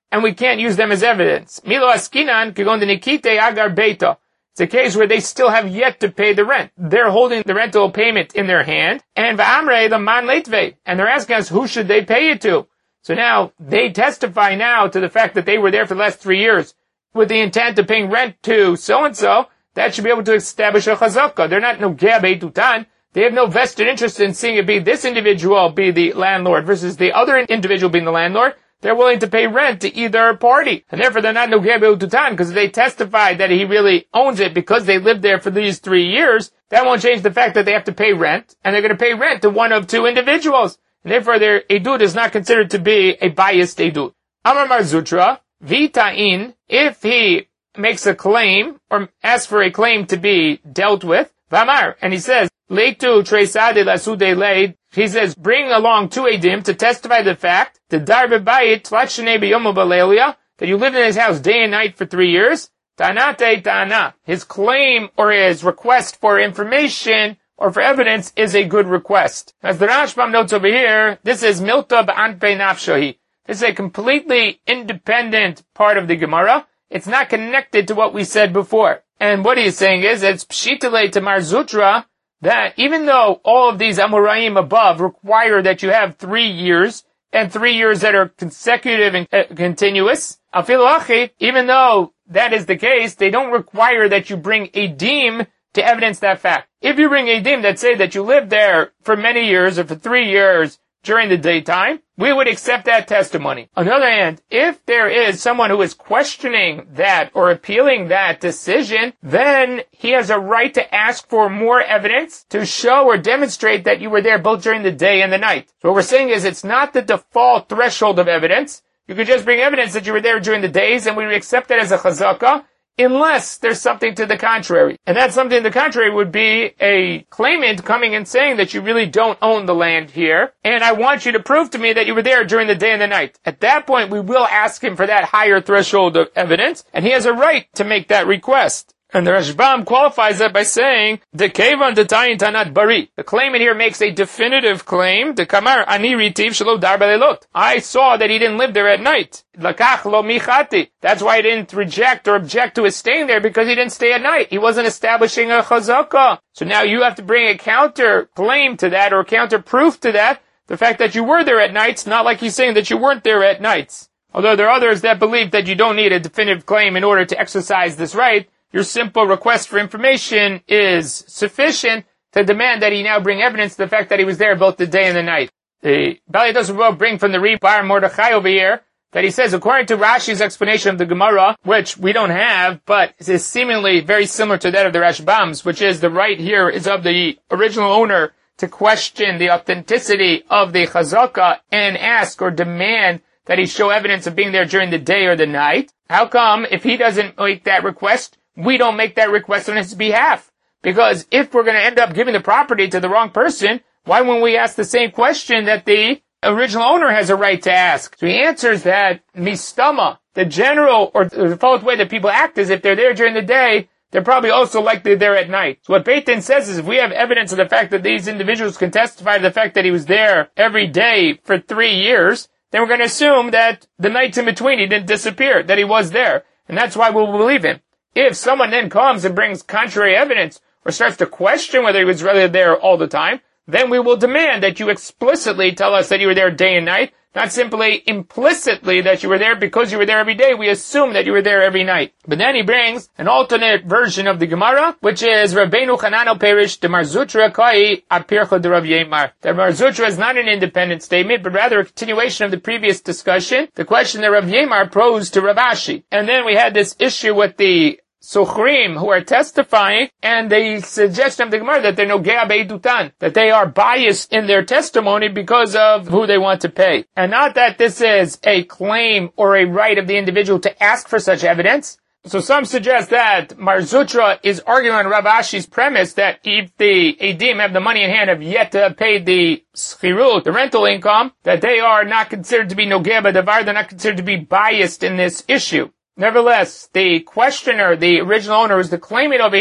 and we can't use them as evidence. Milo askinan kegon denikite agar beita. It's a case where they still have yet to pay the rent. They're holding the rental payment in their hand, and va'amrei the man leitvei, and they're asking us who should they pay it to. So now they testify now to the fact that they were there for the last 3 years with the intent of paying rent to so-and-so. That should be able to establish a chazakah. They're not nogea beitutan. They have no vested interest in seeing it be this individual be the landlord versus the other individual being the landlord. They're willing to pay rent to either party. And therefore they're not nogea beitutan because they testify that he really owns it because they lived there for these 3 years. That won't change the fact that they have to pay rent, and they're going to pay rent to one of two individuals. And therefore their edut is not considered to be a biased edut. Amar Mar Zutra, Vita'in, if he makes a claim, or asks for a claim to be dealt with, Vamar, and he says, Leitu treisade lasude leid, he says, bring along two edim to testify the fact, the darbe bayit tlatshene biyomu balelia, that you lived in his house day and night for 3 years, ta'anate ta'ana. His claim or his request for information or for evidence is a good request. As the Rashbam notes over here, this is milta ba'anpei nafshahi. This is a completely independent part of the Gemara. It's not connected to what we said before. And what he's saying is, it's pshitale to Mar Zutra, that even though all of these Amoraim above require that you have 3 years, and 3 years that are consecutive and continuous, afilachi, even though that is the case, they don't require that you bring a deem to evidence that fact. If you bring a deem that say that you lived there for many years or for 3 years during the daytime, we would accept that testimony. On the other hand, if there is someone who is questioning that or appealing that decision, then he has a right to ask for more evidence to show or demonstrate that you were there both during the day and the night. So what we're saying is it's not the default threshold of evidence. You could just bring evidence that you were there during the days and we would accept that as a chazakah, unless there's something to the contrary. And that something to the contrary would be a claimant coming and saying that you really don't own the land here, and I want you to prove to me that you were there during the day and the night. At that point, we will ask him for that higher threshold of evidence, and he has a right to make that request. And the Rashbam qualifies that by saying, the kevan detayin tanat bari. The claimant here makes a definitive claim, the kamar ani ritiv shelo dar belelot. I saw that he didn't live there at night. Lakach lo michati. That's why I didn't reject or object to his staying there, because he didn't stay at night. He wasn't establishing a chazakah. So now you have to bring a counter claim to that, or a counter proof to that. The fact that you were there at nights, not like he's saying that you weren't there at nights. Although there are others that believe that you don't need a definitive claim in order to exercise this right. Your simple request for information is sufficient to demand that he now bring evidence to the fact that he was there both the day and the night. The Bali doesn't bring from the Bar Mordechai over here that he says, according to Rashi's explanation of the Gemara, which we don't have, but is seemingly very similar to that of the Rashbam's, which is the right here is of the original owner to question the authenticity of the chazakah and ask or demand that he show evidence of being there during the day or the night. How come if he doesn't make that request, we don't make that request on his behalf? Because if we're going to end up giving the property to the wrong person, why wouldn't we ask the same question that the original owner has a right to ask? So he answers that mistama, the general or the default way that people act is if they're there during the day, they're probably also likely there at night. So what Beit Din says is if we have evidence of the fact that these individuals can testify to the fact that he was there every day for 3 years, then we're going to assume that the nights in between he didn't disappear, that he was there. And that's why we'll believe him. If someone then comes and brings contrary evidence or starts to question whether he was really there all the time, then we will demand that you explicitly tell us that you were there day and night, not simply implicitly that you were there because you were there every day. We assume that you were there every night. But then he brings an alternate version of the Gemara, which is Rabbeinu Chananel Perish de Mar Zutra Kai Apircha de Rav Yemar. That Mar Zutra is not an independent statement, but rather a continuation of the previous discussion, the question that Rav Yemar posed to Rav Ashi. And then we had this issue with the Sochrim who are testifying, and they suggest of the Gemara that they're nogea beidutan, that they are biased in their testimony because of who they want to pay. And not that this is a claim or a right of the individual to ask for such evidence. So some suggest that Mar Zutra is arguing on Rav Ashi's premise that if the Edim have the money in hand, have yet to pay the schirut, the rental income, that they are not considered to be nogea b'davar, they're not considered to be biased in this issue. Nevertheless, the questioner, the original owner, who's the claimant over here,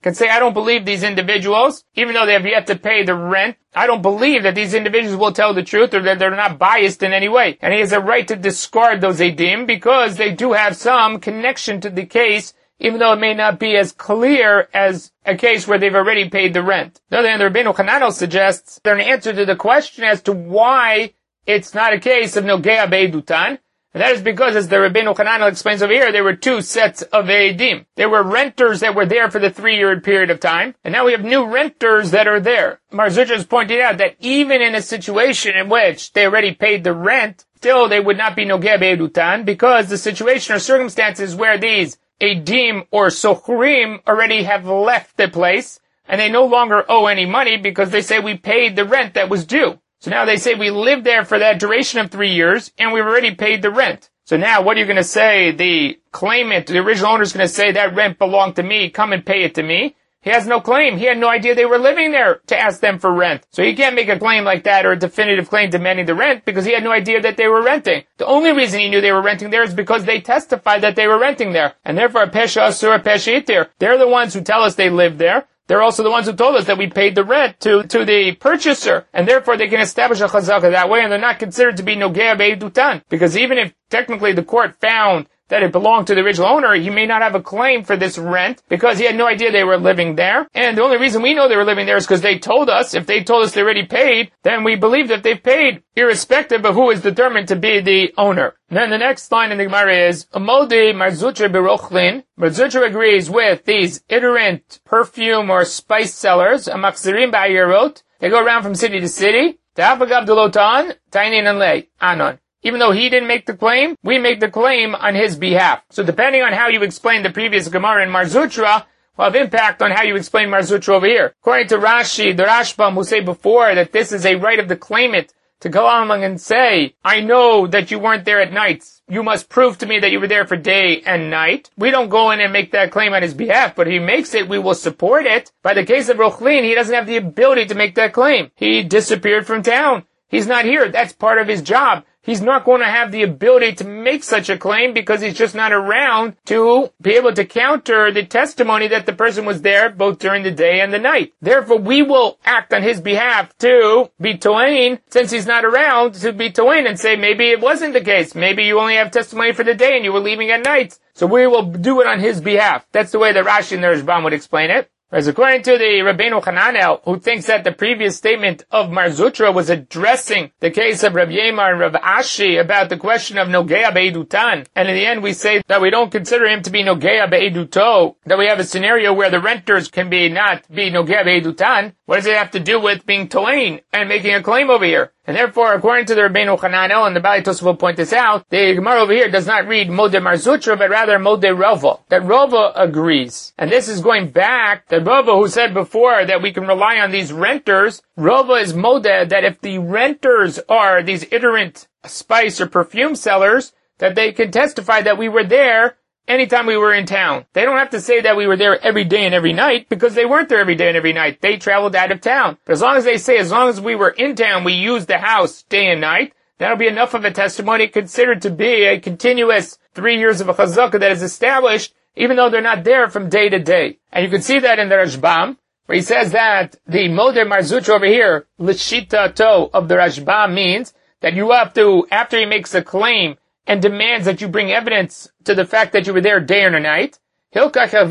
can say, I don't believe these individuals, even though they have yet to pay the rent. I don't believe that these individuals will tell the truth or that they're not biased in any way. And he has a right to discard those edim because they do have some connection to the case, even though it may not be as clear as a case where they've already paid the rent. On the other hand, the Rabbeinu Hananel suggests that an answer to the question as to why it's not a case of Nogea Be'edutan, and that is because, as the Rabbeinu Hananel explains over here, there were two sets of Eidim. There were renters that were there for the 3-year period of time, and now we have new renters that are there. Mar Zutra has pointed out that even in a situation in which they already paid the rent, still they would not be Nogea Be'edutan, because the situation or circumstances where these Eidim or Sochrim already have left the place, and they no longer owe any money because they say we paid the rent that was due. So now they say we lived there for that duration of 3 years, and we've already paid the rent. So now what are you going to say? The claimant, the original owner, is going to say that rent belonged to me, come and pay it to me. He has no claim. He had no idea they were living there to ask them for rent. So he can't make a claim like that or a definitive claim demanding the rent because he had no idea that they were renting. The only reason he knew they were renting there is because they testified that they were renting there. And therefore, Pesha Asur, Pesha Itir. They're the ones who tell us they lived there. They're also the ones who told us that we paid the rent to the purchaser, and therefore they can establish a chazaka that way, and they're not considered to be Nogea Be'edutan. Because even if technically the court found that it belonged to the original owner, he may not have a claim for this rent because he had no idea they were living there. And the only reason we know they were living there is because they told us. If they told us they already paid, then we believe that they've paid, irrespective of who is determined to be the owner. And then the next line in the Gemara is, Amodi Mar Zutra Berochlin. Mar Zutra agrees with these iterant perfume or spice sellers, Amachzirim Ba'ayirot. They go around from city to city. Ta'afagav Delotan, Tainin and Lei, Anon. Even though he didn't make the claim, we make the claim on his behalf. So depending on how you explain the previous Gemara in Mar Zutra, will have impact on how you explain Mar Zutra over here. According to Rashi, the Rashbam, who say before that this is a right of the claimant to go along and say, I know that you weren't there at nights. You must prove to me that you were there for day and night. We don't go in and make that claim on his behalf, but if he makes it, we will support it. By the case of Rochlin, he doesn't have the ability to make that claim. He disappeared from town. He's not here. That's part of his job. He's not going to have the ability to make such a claim because he's just not around to be able to counter the testimony that the person was there both during the day and the night. Therefore, we will act on his behalf to be to'ain, since he's not around, to be to'ain and say maybe it wasn't the case. Maybe you only have testimony for the day and you were leaving at night. So we will do it on his behalf. That's the way that Rashi and the Rashbam would explain it. Whereas according to the Rabbeinu Hananel, who thinks that the previous statement of Mar Zutra was addressing the case of Rav Yemar and Rav Ashi about the question of Nogea Be'edutan, and in the end we say that we don't consider him to be Nogea Be'eduto, that we have a scenario where the renters can not be Nogea Be'edutan, what does it have to do with being To'ain and making a claim over here? And therefore, according to the Rabbeinu Hananel, and the Bali Tosafot will point this out, the Gemara over here does not read Modeh Mar Zutra, but rather Modeh Rava. That Rava agrees. And this is going back, that Rava, who said before that we can rely on these renters, Rava is Modeh, that if the renters are these iterant spice or perfume sellers, that they can testify that we were there anytime we were in town. They don't have to say that we were there every day and every night, because they weren't there every day and every night. They traveled out of town. But as long as they say, as long as we were in town, we used the house day and night, that'll be enough of a testimony considered to be a continuous 3 years of a chazakah that is established, even though they're not there from day to day. And you can see that in the Rashbam, where he says that the Modeh Mar Zutra over here, L'shita to of the Rashbam, means that you have to, after he makes a claim, and demands that you bring evidence to the fact that you were there day or night. He'll have to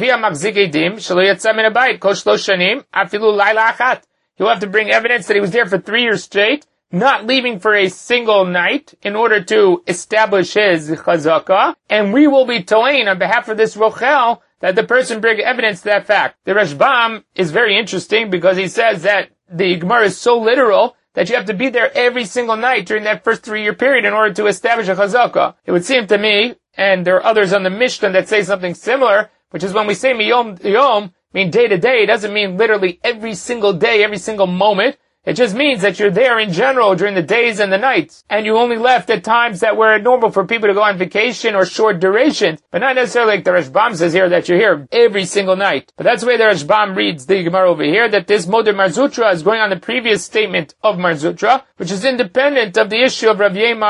bring evidence that he was there for 3 years straight, not leaving for a single night, in order to establish his chazakah, and we will be to'ain on behalf of this rochel that the person bring evidence to that fact. The Rashbam is very interesting because he says that the Gemara is so literal that you have to be there every single night during that first 3 year period in order to establish a chazakah. It would seem to me, and there are others on the Mishnah that say something similar, which is when we say miyom to yom, mean day to day, it doesn't mean literally every single day, every single moment. It just means that you're there in general during the days and the nights, and you only left at times that were normal for people to go on vacation or short durations, but not necessarily like the Rashbam says here that you're here every single night. But that's the way the Rashbam reads the Gemara over here, that this Modeh Mar Zutra is going on the previous statement of Mar Zutra, which is independent of the issue of Rav Yemar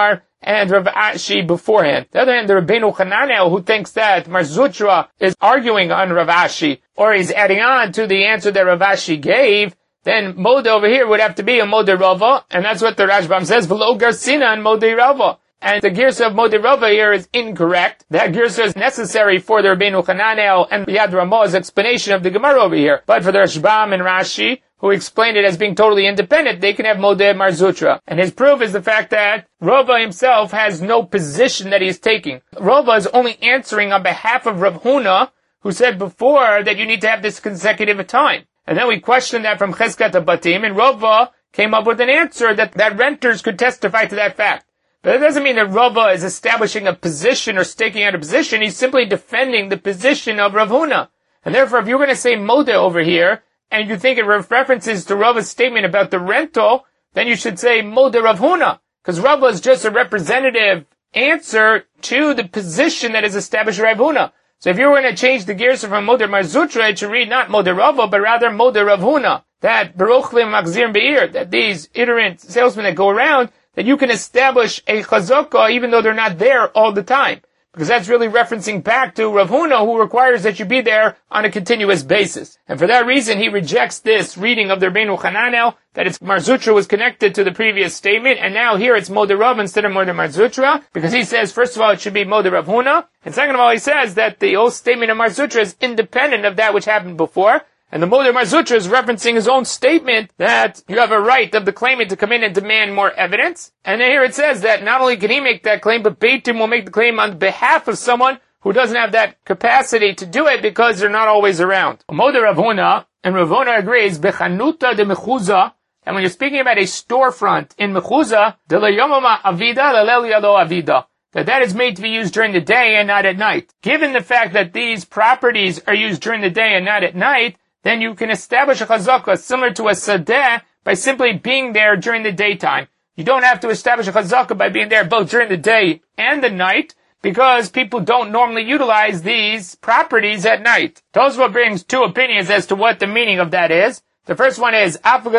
and Rav Ashi beforehand. On the other hand, the Rabbeinu Hananel, who thinks that Mar Zutra is arguing on Rav Ashi, or he's adding on to the answer that Rav Ashi gave, then Moda over here would have to be a Moda Rava, and that's what the Rashbam says, V'lo Garsina and Moda Rava. And the Girsa of Moda Rava here is incorrect. That Girsa is necessary for the Rabbeinu Hananel and Yad Ramah's explanation of the Gemara over here. But for the Rashbam and Rashi, who explained it as being totally independent, they can have Modeh Mar Zutra. And his proof is the fact that Rava himself has no position that he is taking. Rava is only answering on behalf of Rav Huna, who said before that you need to have this consecutive time. And then we questioned that from Cheskat Batim, and Rava came up with an answer that renters could testify to that fact. But it doesn't mean that Rava is establishing a position or staking out a position. He's simply defending the position of Rav Huna. And therefore, if you're going to say Modeh over here, and you think it references to Rava's statement about the rental, then you should say Modeh Rav Huna. Because Rava is just a representative answer to the position that is established by Rav Huna. So if you were going to change the gears from Modeh Mar Zutra, it should read not Modeh Rava, but rather Modeh Rav Huna. That Baruch Lim Machzir Be'ir, that these iterant salesmen that go around, that you can establish a chazakah even though they're not there all the time. Because that's really referencing back to Rav Huna, who requires that you be there on a continuous basis. And for that reason, he rejects this reading of the Rabbeinu Hananel, that it's Mar Zutra was connected to the previous statement, and now here it's Modeh Rav instead of Modeh Mar Zutra, because he says, first of all, it should be Modeh Rav Huna, and second of all, he says that the old statement of Mar Zutra is independent of that which happened before, and the Modeh Mar Zutra is referencing his own statement that you have a right of the claimant to come in and demand more evidence. And then here it says that not only can he make that claim, but Beit Din will make the claim on behalf of someone who doesn't have that capacity to do it because they're not always around. Modeh Rav Huna, and Rav Huna agrees, Bechanuta de Mechuza, and when you're speaking about a storefront in Mechuza, de la yomama avida lelel yado avida, that is made to be used during the day and not at night. Given the fact that these properties are used during the day and not at night, then you can establish a chazakah similar to a sadeh by simply being there during the daytime. You don't have to establish a chazakah by being there both during the day and the night, because people don't normally utilize these properties at night. Tosfot brings two opinions as to what the meaning of that is. The first one is, even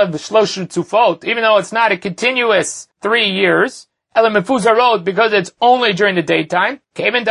though it's not a continuous 3 years, because it's only during the daytime.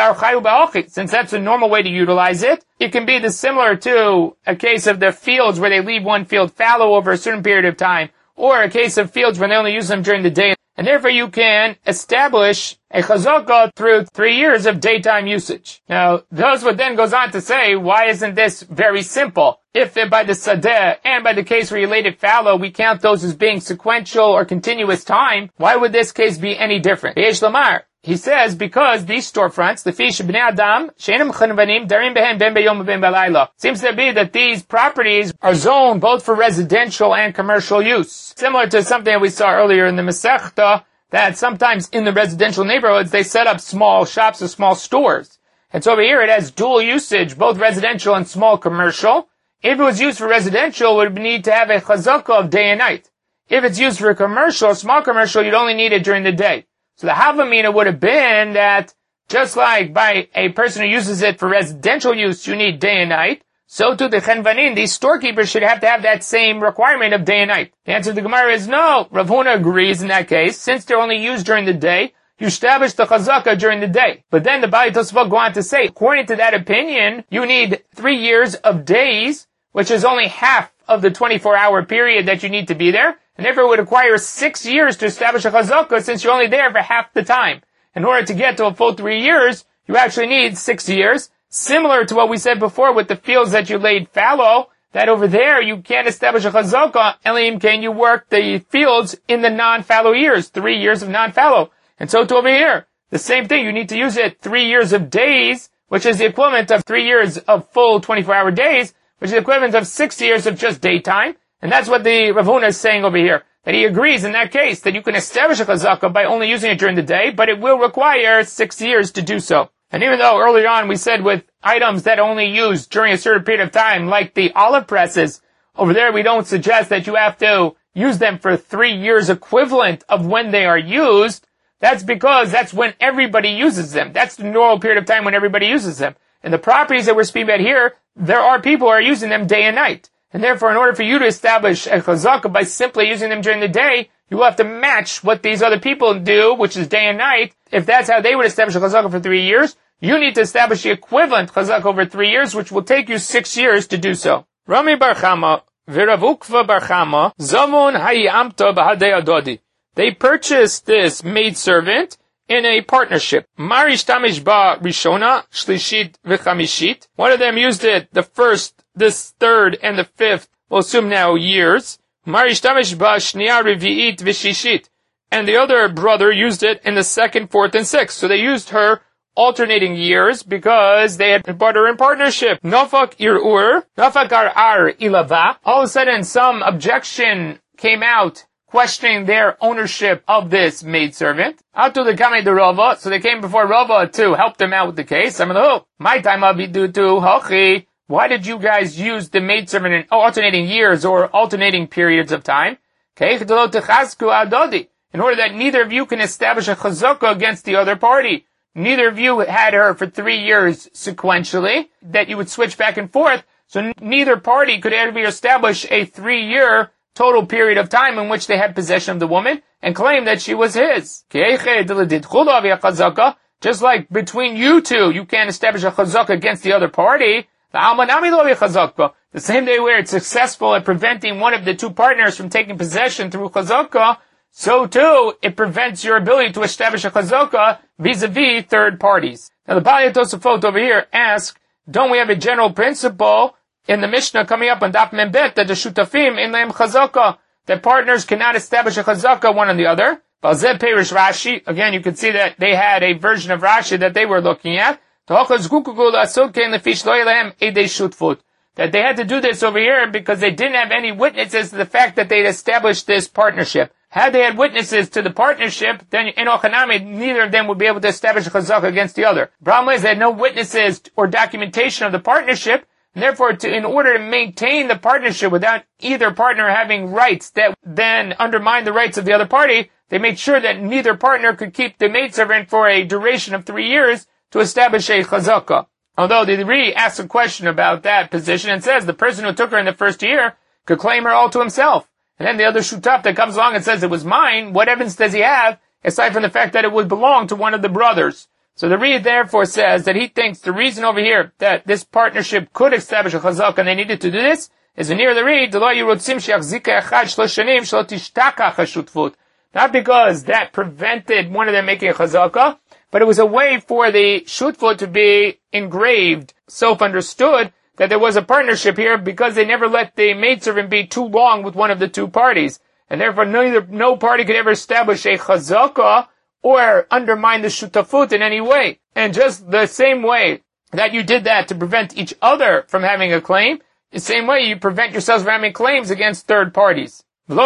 Since that's a normal way to utilize it, it can be similar to a case of the fields where they leave one field fallow over a certain period of time, or a case of fields where they only use them during the day. And therefore you can establish a chazakah through 3 years of daytime usage. Now, Tosfot then goes on to say, why isn't this very simple? If by the sadeh and by the case where you laid it fallow, we count those as being sequential or continuous time, why would this case be any different? Yesh Lamar. He says, because these storefronts, the fish b'nei adam, she'enim chanvanim, darim behen ben beyom ben balayla. Seems to be that these properties are zoned both for residential and commercial use. Similar to something that we saw earlier in the Masechta, that sometimes in the residential neighborhoods, they set up small shops or small stores. And so over here it has dual usage, both residential and small commercial. If it was used for residential, it would need to have a chazakah of day and night. If it's used for commercial, small commercial, you'd only need it during the day. So the Havamina would have been that just like by a person who uses it for residential use, you need day and night, so too the Chenvanin, these storekeepers should have to have that same requirement of day and night. The answer to the Gemara is no. Rav Huna agrees in that case. Since they're only used during the day, you establish the chazakah during the day. But then the Baalei Tosfot go on to say, according to that opinion, you need 3 years of days, which is only half of the 24-hour period that you need to be there. And therefore it would require 6 years to establish a chazakah since you're only there for half the time. In order to get to a full 3 years, you actually need 6 years. Similar to what we said before with the fields that you laid fallow, that over there you can't establish a chazakah, Elim can you work the fields in the non-fallow years, 3 years of non-fallow. And so to over here, the same thing, you need to use it 3 years of days, which is the equivalent of 3 years of full 24-hour days, which is the equivalent of 6 years of just daytime. And that's what the Rav Huna is saying over here, that he agrees in that case that you can establish a chazakah by only using it during the day, but it will require 6 years to do so. And even though earlier on we said with items that are only used during a certain period of time, like the olive presses, over there we don't suggest that you have to use them for 3 years equivalent of when they are used. That's because that's when everybody uses them. That's the normal period of time when everybody uses them. And the properties that we're speaking about here, there are people who are using them day and night. And therefore, in order for you to establish a chazakah by simply using them during the day, You will have to match what these other people do, which is day and night. If that's how they would establish a chazaka for 3 years, you need to establish the equivalent chazaka over 3 years, which will take you 6 years to do so. Rami bar Chama, v'Rav Ukva bar Chama, Zavon hayamta b'hadei adodi. They purchased this maidservant in a partnership. Mari shtamish ba rishona, shlishit v'chamishit. One of them used it the first, this third, and the fifth, we'll assume now years. Mari shtamish ba shniya revi'it v'shishit. And the other brother used it in the second, fourth, and sixth. So they used her alternating years because they had bought her in partnership. Nafak ir'ur, nafak ar ilava. All of a sudden some objection came out questioning their ownership of this maidservant. Atu the Kame de Rava, so they came before Rava to help them out with the case. My time abidutu hochi. Why did you guys use the maidservant in alternating years or alternating periods of time? In order that neither of you can establish a chazaka against the other party. Neither of you had her for 3 years sequentially, that you would switch back and forth, so neither party could ever establish a 3-year total period of time in which they had possession of the woman and claim that she was his. Just like between you two, you can't establish a chazaka against the other party. The same day where it's successful at preventing one of the two partners from taking possession through chazaka, so too it prevents your ability to establish a chazaka vis-a-vis third parties. Now the Balei Tosafot over here asks, don't we have a general principle in the Mishnah coming up on Daf Mem Bet that the shutafim in leim chazaka, that partners cannot establish a chazaka one on the other? Balzeh Perish Rashi, again you can see that they had a version of Rashi that they were looking at. That they had to do this over here because they didn't have any witnesses to the fact that they'd established this partnership. Had they had witnesses to the partnership, then in Ochanami, neither of them would be able to establish a chazaka against the other. The problem is they had no witnesses or documentation of the partnership, and therefore in order to maintain the partnership without either partner having rights that then undermine the rights of the other party, they made sure that neither partner could keep the maidservant for a duration of 3 years to establish a chazaka. Although the Ri asks a question about that position and says the person who took her in the first year could claim her all to himself. And then the other shutaf that comes along and says it was mine, what evidence does he have aside from the fact that it would belong to one of the brothers? So the Ri therefore says that he thinks the reason over here that this partnership could establish a chazaka and they needed to do this is near the Ri, not because that prevented one of them making a chazaka, but it was a way for the shutfut to be engraved, self-understood, that there was a partnership here because they never let the maidservant be too long with one of the two parties. And therefore no party could ever establish a chazaka or undermine the shutafut in any way. And just the same way that you did that to prevent each other from having a claim, the same way you prevent yourselves from having claims against third parties.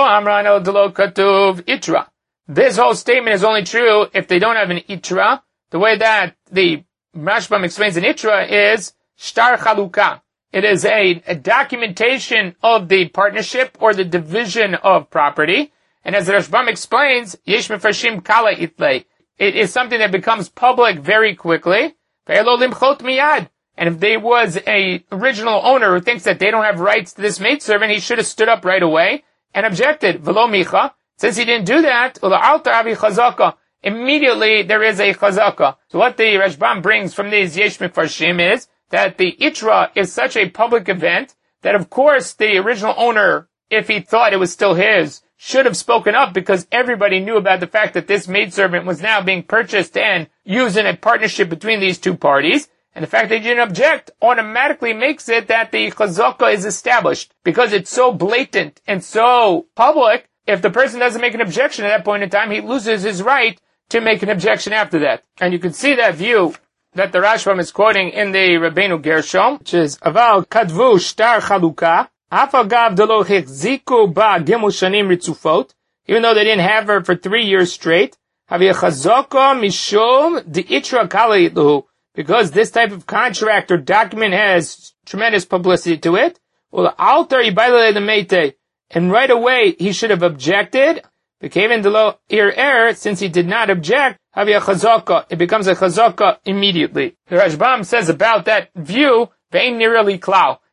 This whole statement is only true if they don't have an itra. The way that the Rashbam explains an itra is shtar chaluka. It is a documentation of the partnership or the division of property. And as the Rashbam explains, yesh mefarshim kala itlei. It is something that becomes public very quickly. Ve'elo limchot miyad. And if there was a original owner who thinks that they don't have rights to this maidservant, he should have stood up right away and objected. Velo micha. Since he didn't do that, immediately there is a chazaka. So what the Rashbam brings from these yesh mefarshim is that the itra is such a public event that of course the original owner, if he thought it was still his, should have spoken up because everybody knew about the fact that this maidservant was now being purchased and used in a partnership between these two parties. And the fact that he didn't object automatically makes it that the chazaka is established because it's so blatant and so public. If the person doesn't make an objection at that point in time, he loses his right to make an objection after that. And you can see that view that the Rashbam is quoting in the Rabbeinu Gershom, which is Aval Kadvu Shtar Chaluka, Afagav Delo Hechziku Ba Gimel Shanim Ritzufot, even though they didn't have her for 3 years straight, Havia Chazaka Mishom Di Itra Kala, because this type of contract or document has tremendous publicity to it. Well, Alter Ibailele the Meite. And right away, he should have objected. Since he did not object, it becomes a chazaka immediately. The Rashbam says about that view, it's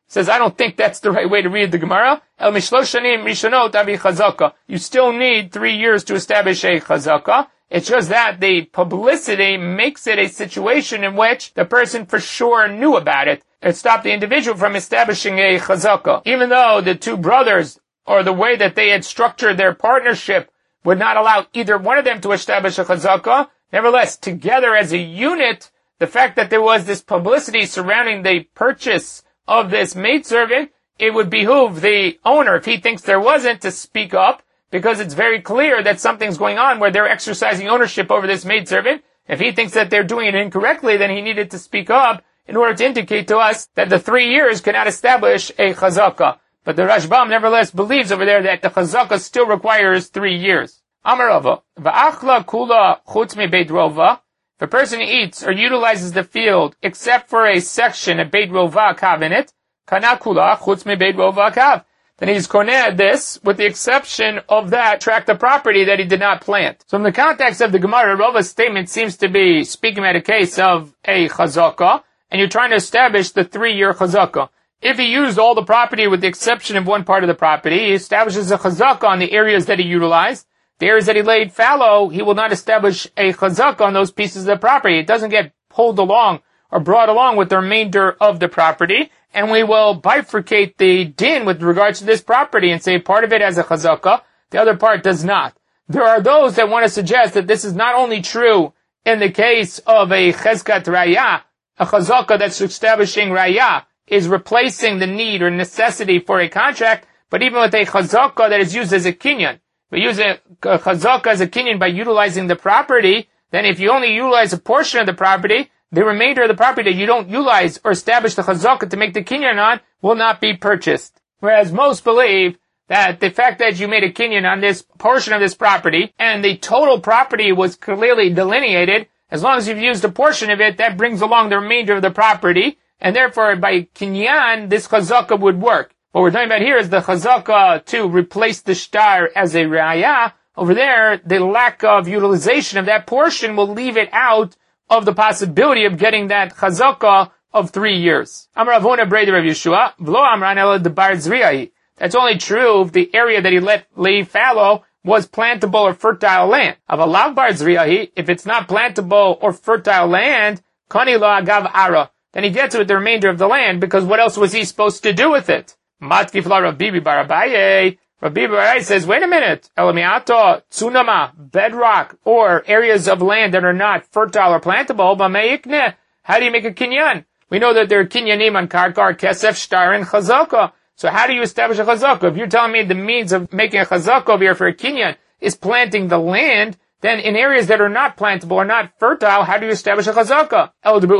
says, I don't think that's the right way to read the Gemara. El mishlosh shanim rishonot avi chazaka. You still need 3 years to establish a chazaka. It's just that the publicity makes it a situation in which the person for sure knew about it. It stopped the individual from establishing a chazaka. Even though the two brothers, or the way that they had structured their partnership, would not allow either one of them to establish a chazaka, nevertheless, together as a unit, the fact that there was this publicity surrounding the purchase of this maidservant, it would behoove the owner, if he thinks there wasn't, to speak up, because it's very clear that something's going on where they're exercising ownership over this maidservant. If he thinks that they're doing it incorrectly, then he needed to speak up in order to indicate to us that the 3 years cannot establish a chazaka. But the Rashbam nevertheless believes over there that the chazaka still requires 3 years. Amar Rava, va'achla kula chutz mi beit rova. If a person eats or utilizes the field except for a section, a beit rova kav in it, kana kula chutz mi beit rova kav. Then he's koneh this with the exception of that tract of property that he did not plant. So in the context of the Gemara, Rava's statement seems to be speaking about a case of a chazaka, and you're trying to establish the 3-year chazaka. If he used all the property with the exception of one part of the property, he establishes a chazaka on the areas that he utilized. The areas that he laid fallow, he will not establish a chazaka on those pieces of the property. It doesn't get pulled along or brought along with the remainder of the property. And we will bifurcate the din with regards to this property and say part of it has a chazaka, the other part does not. There are those that want to suggest that this is not only true in the case of a chezkat raya, a chazaka that's establishing raya, is replacing the need or necessity for a contract, but even with a chazaka that is used as a kinyan. We use a chazaka as a kinyan by utilizing the property, then if you only utilize a portion of the property, the remainder of the property that you don't utilize or establish the chazaka to make the kinyan on will not be purchased. Whereas most believe that the fact that you made a kinyan on this portion of this property and the total property was clearly delineated, as long as you've used a portion of it, that brings along the remainder of the property, and therefore by kinyan, this chazaka would work. What we're talking about here is the chazaka to replace the shtar as a raya. Over there, the lack of utilization of that portion will leave it out of the possibility of getting that chazaka of 3 years. Amar Avona Breder of Yeshua, V'lo Amran Ela Debar Zriyahi. That's only true if the area that he let lay fallow was plantable or fertile land. Avalav Bar Zriyahi, if it's not plantable or fertile land, Kani Lo Agav Ara. Then he gets with the remainder of the land, because what else was he supposed to do with it? Matkif La Rav Bibi Bar Abaye. Rav Bibi Bar Abaye says, wait a minute, Elamiato, Tsunama, bedrock, or areas of land that are not fertile or plantable, B'meikne. How do you make a kinyan? We know that there are kinyanim on karkar, kesef, shtar, and chazaka. So how do you establish a chazaka? If you're telling me the means of making a chazaka over here for a kinyan is planting the land, then in areas that are not plantable or not fertile, how do you establish a chazaka?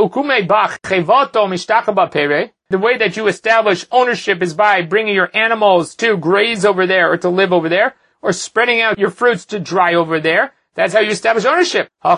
The way that you establish ownership is by bringing your animals to graze over there or to live over there, or spreading out your fruits to dry over there. That's how you establish ownership. So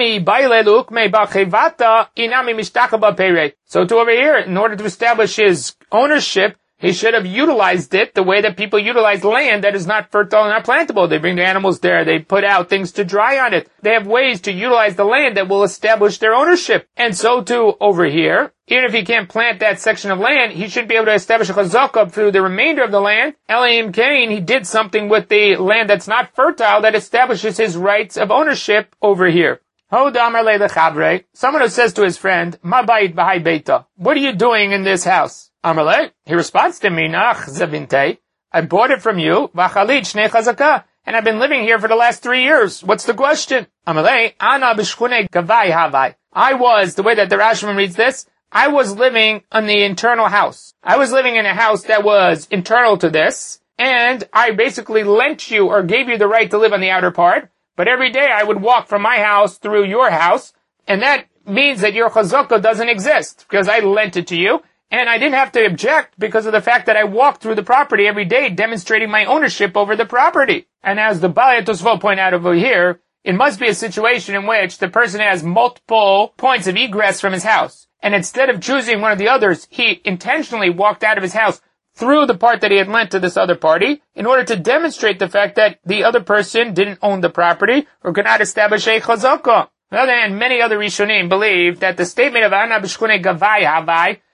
to over here, in order to establish his ownership, he should have utilized it the way that people utilize land that is not fertile and not plantable. They bring their animals there, they put out things to dry on it. They have ways to utilize the land that will establish their ownership. And so too over here, even if he can't plant that section of land, he should be able to establish a chazaka through the remainder of the land. Elohim Cain, he did something with the land that's not fertile that establishes his rights of ownership over here. Someone who says to his friend, Ma bayit b'hai beita, what are you doing in this house? Amalei, he responds to me, Nach zavinte, I bought it from you, v'chalit shnei chazaka, and I've been living here for the last 3 years. What's the question? Amalei, ana b'shchunei gavai havai. I was, the way that the Rashbam reads this, I was living in the internal house. I was living in a house that was internal to this, and I basically lent you or gave you the right to live on the outer part, but every day I would walk from my house through your house, and that means that your chazaka doesn't exist, because I lent it to you, and I didn't have to object because of the fact that I walked through the property every day, demonstrating my ownership over the property. And as the Balei Tosfot point out over here, it must be a situation in which the person has multiple points of egress from his house. And instead of choosing one of the others, he intentionally walked out of his house through the part that he had lent to this other party in order to demonstrate the fact that the other person didn't own the property or could not establish a chazaka. On the other hand, many other Rishonim believe that the statement of Ana b'shkunei gavai havai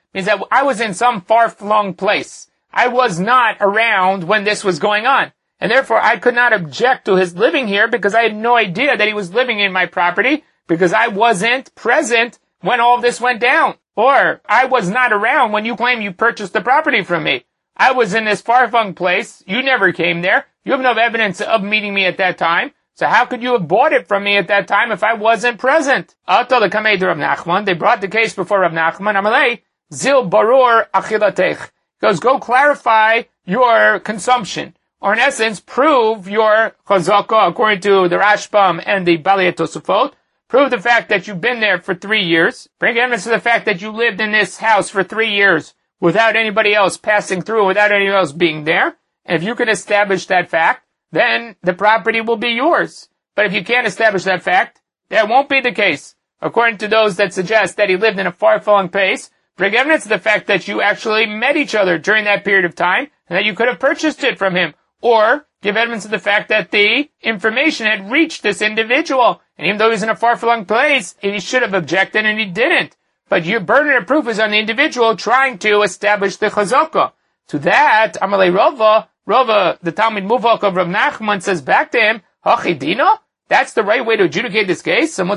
means that I was in some far-flung place. I was not around when this was going on. And therefore, I could not object to his living here because I had no idea that he was living in my property because I wasn't present when all of this went down. Or, I was not around when you claim you purchased the property from me. I was in this far-flung place. You never came there. You have no evidence of meeting me at that time. So how could you have bought it from me at that time if I wasn't present? They brought the case before Rav Nachman. Amalei, zil barur achilatech. Goes, go clarify your consumption. Or in essence, prove your chazaka according to the Rashbam and the Balei Tosafot. Prove the fact that you've been there for 3 years. Bring evidence to the fact that you lived in this house for 3 years without anybody else passing through, without anyone else being there. And if you can establish that fact, then the property will be yours. But if you can't establish that fact, that won't be the case. According to those that suggest that he lived in a far-flung place, bring evidence to the fact that you actually met each other during that period of time and that you could have purchased it from him. Or give evidence to the fact that the information had reached this individual. And even though he was in a far-flung place, he should have objected and he didn't. But your burden of proof is on the individual trying to establish the chazaka. To that, Amalei Rava, the Talmud Muvak of Rav Nachman, says back to him, Hachidina? That's the right way to adjudicate this case? The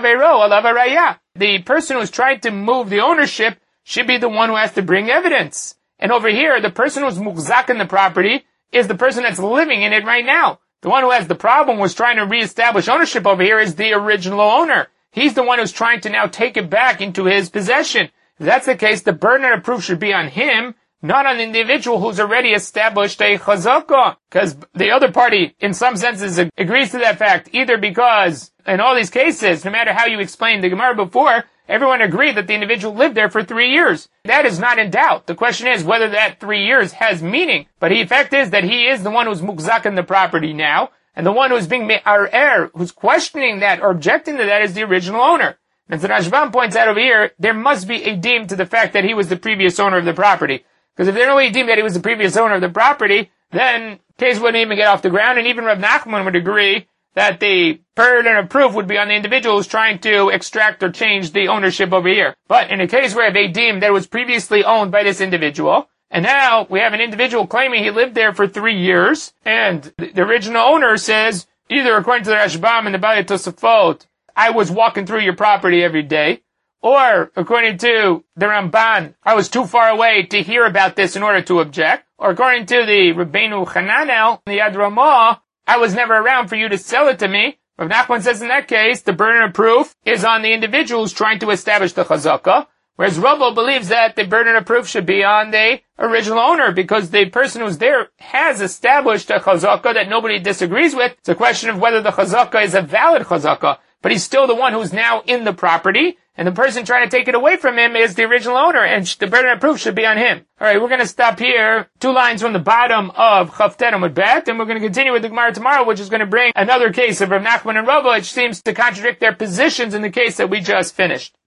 person who's trying to move the ownership should be the one who has to bring evidence. And over here, the person who's mukzak in the property is the person that's living in it right now. The one who has the problem was trying to reestablish ownership over here is the original owner. He's the one who's trying to now take it back into his possession. If that's the case, the burden of proof should be on him, not on the individual who's already established a chazakah. Because the other party, in some senses, agrees to that fact, either because, in all these cases, no matter how you explained the Gemara before, everyone agreed that the individual lived there for 3 years. That is not in doubt. The question is whether that 3 years has meaning. But the fact is that he is the one who's mukzak in the property now, and the one who's being me'arer, who's questioning that or objecting to that is the original owner. And so Rashbam points out over here, there must be a deem to the fact that he was the previous owner of the property. Because if there's only deemed that he was the previous owner of the property, then the case wouldn't even get off the ground, and even Rav Nachman would agree that the burden of proof would be on the individual who's trying to extract or change the ownership over here. But in a case where they deemed that it was previously owned by this individual, and now we have an individual claiming he lived there for 3 years, and the original owner says, either according to the Rashbam and the Balei Tosafot, I was walking through your property every day, or according to the Ramban, I was too far away to hear about this in order to object, or according to the Rabbeinu Hananel, the Yad Ramah, I was never around for you to sell it to me. Rav Nachman says in that case, the burden of proof is on the individual who's trying to establish the chazakah, whereas Rava believes that the burden of proof should be on the original owner, because the person who's there has established a chazakah that nobody disagrees with. It's a question of whether the chazakah is a valid chazakah, but he's still the one who's now in the property, and the person trying to take it away from him is the original owner, and the burden of proof should be on him. Alright, we're going to stop here, 2 lines from the bottom of Chavtet Amud Bet, and we're going to continue with the Gemara tomorrow, which is going to bring another case of Rav Nachman and Rava, which seems to contradict their positions in the case that we just finished.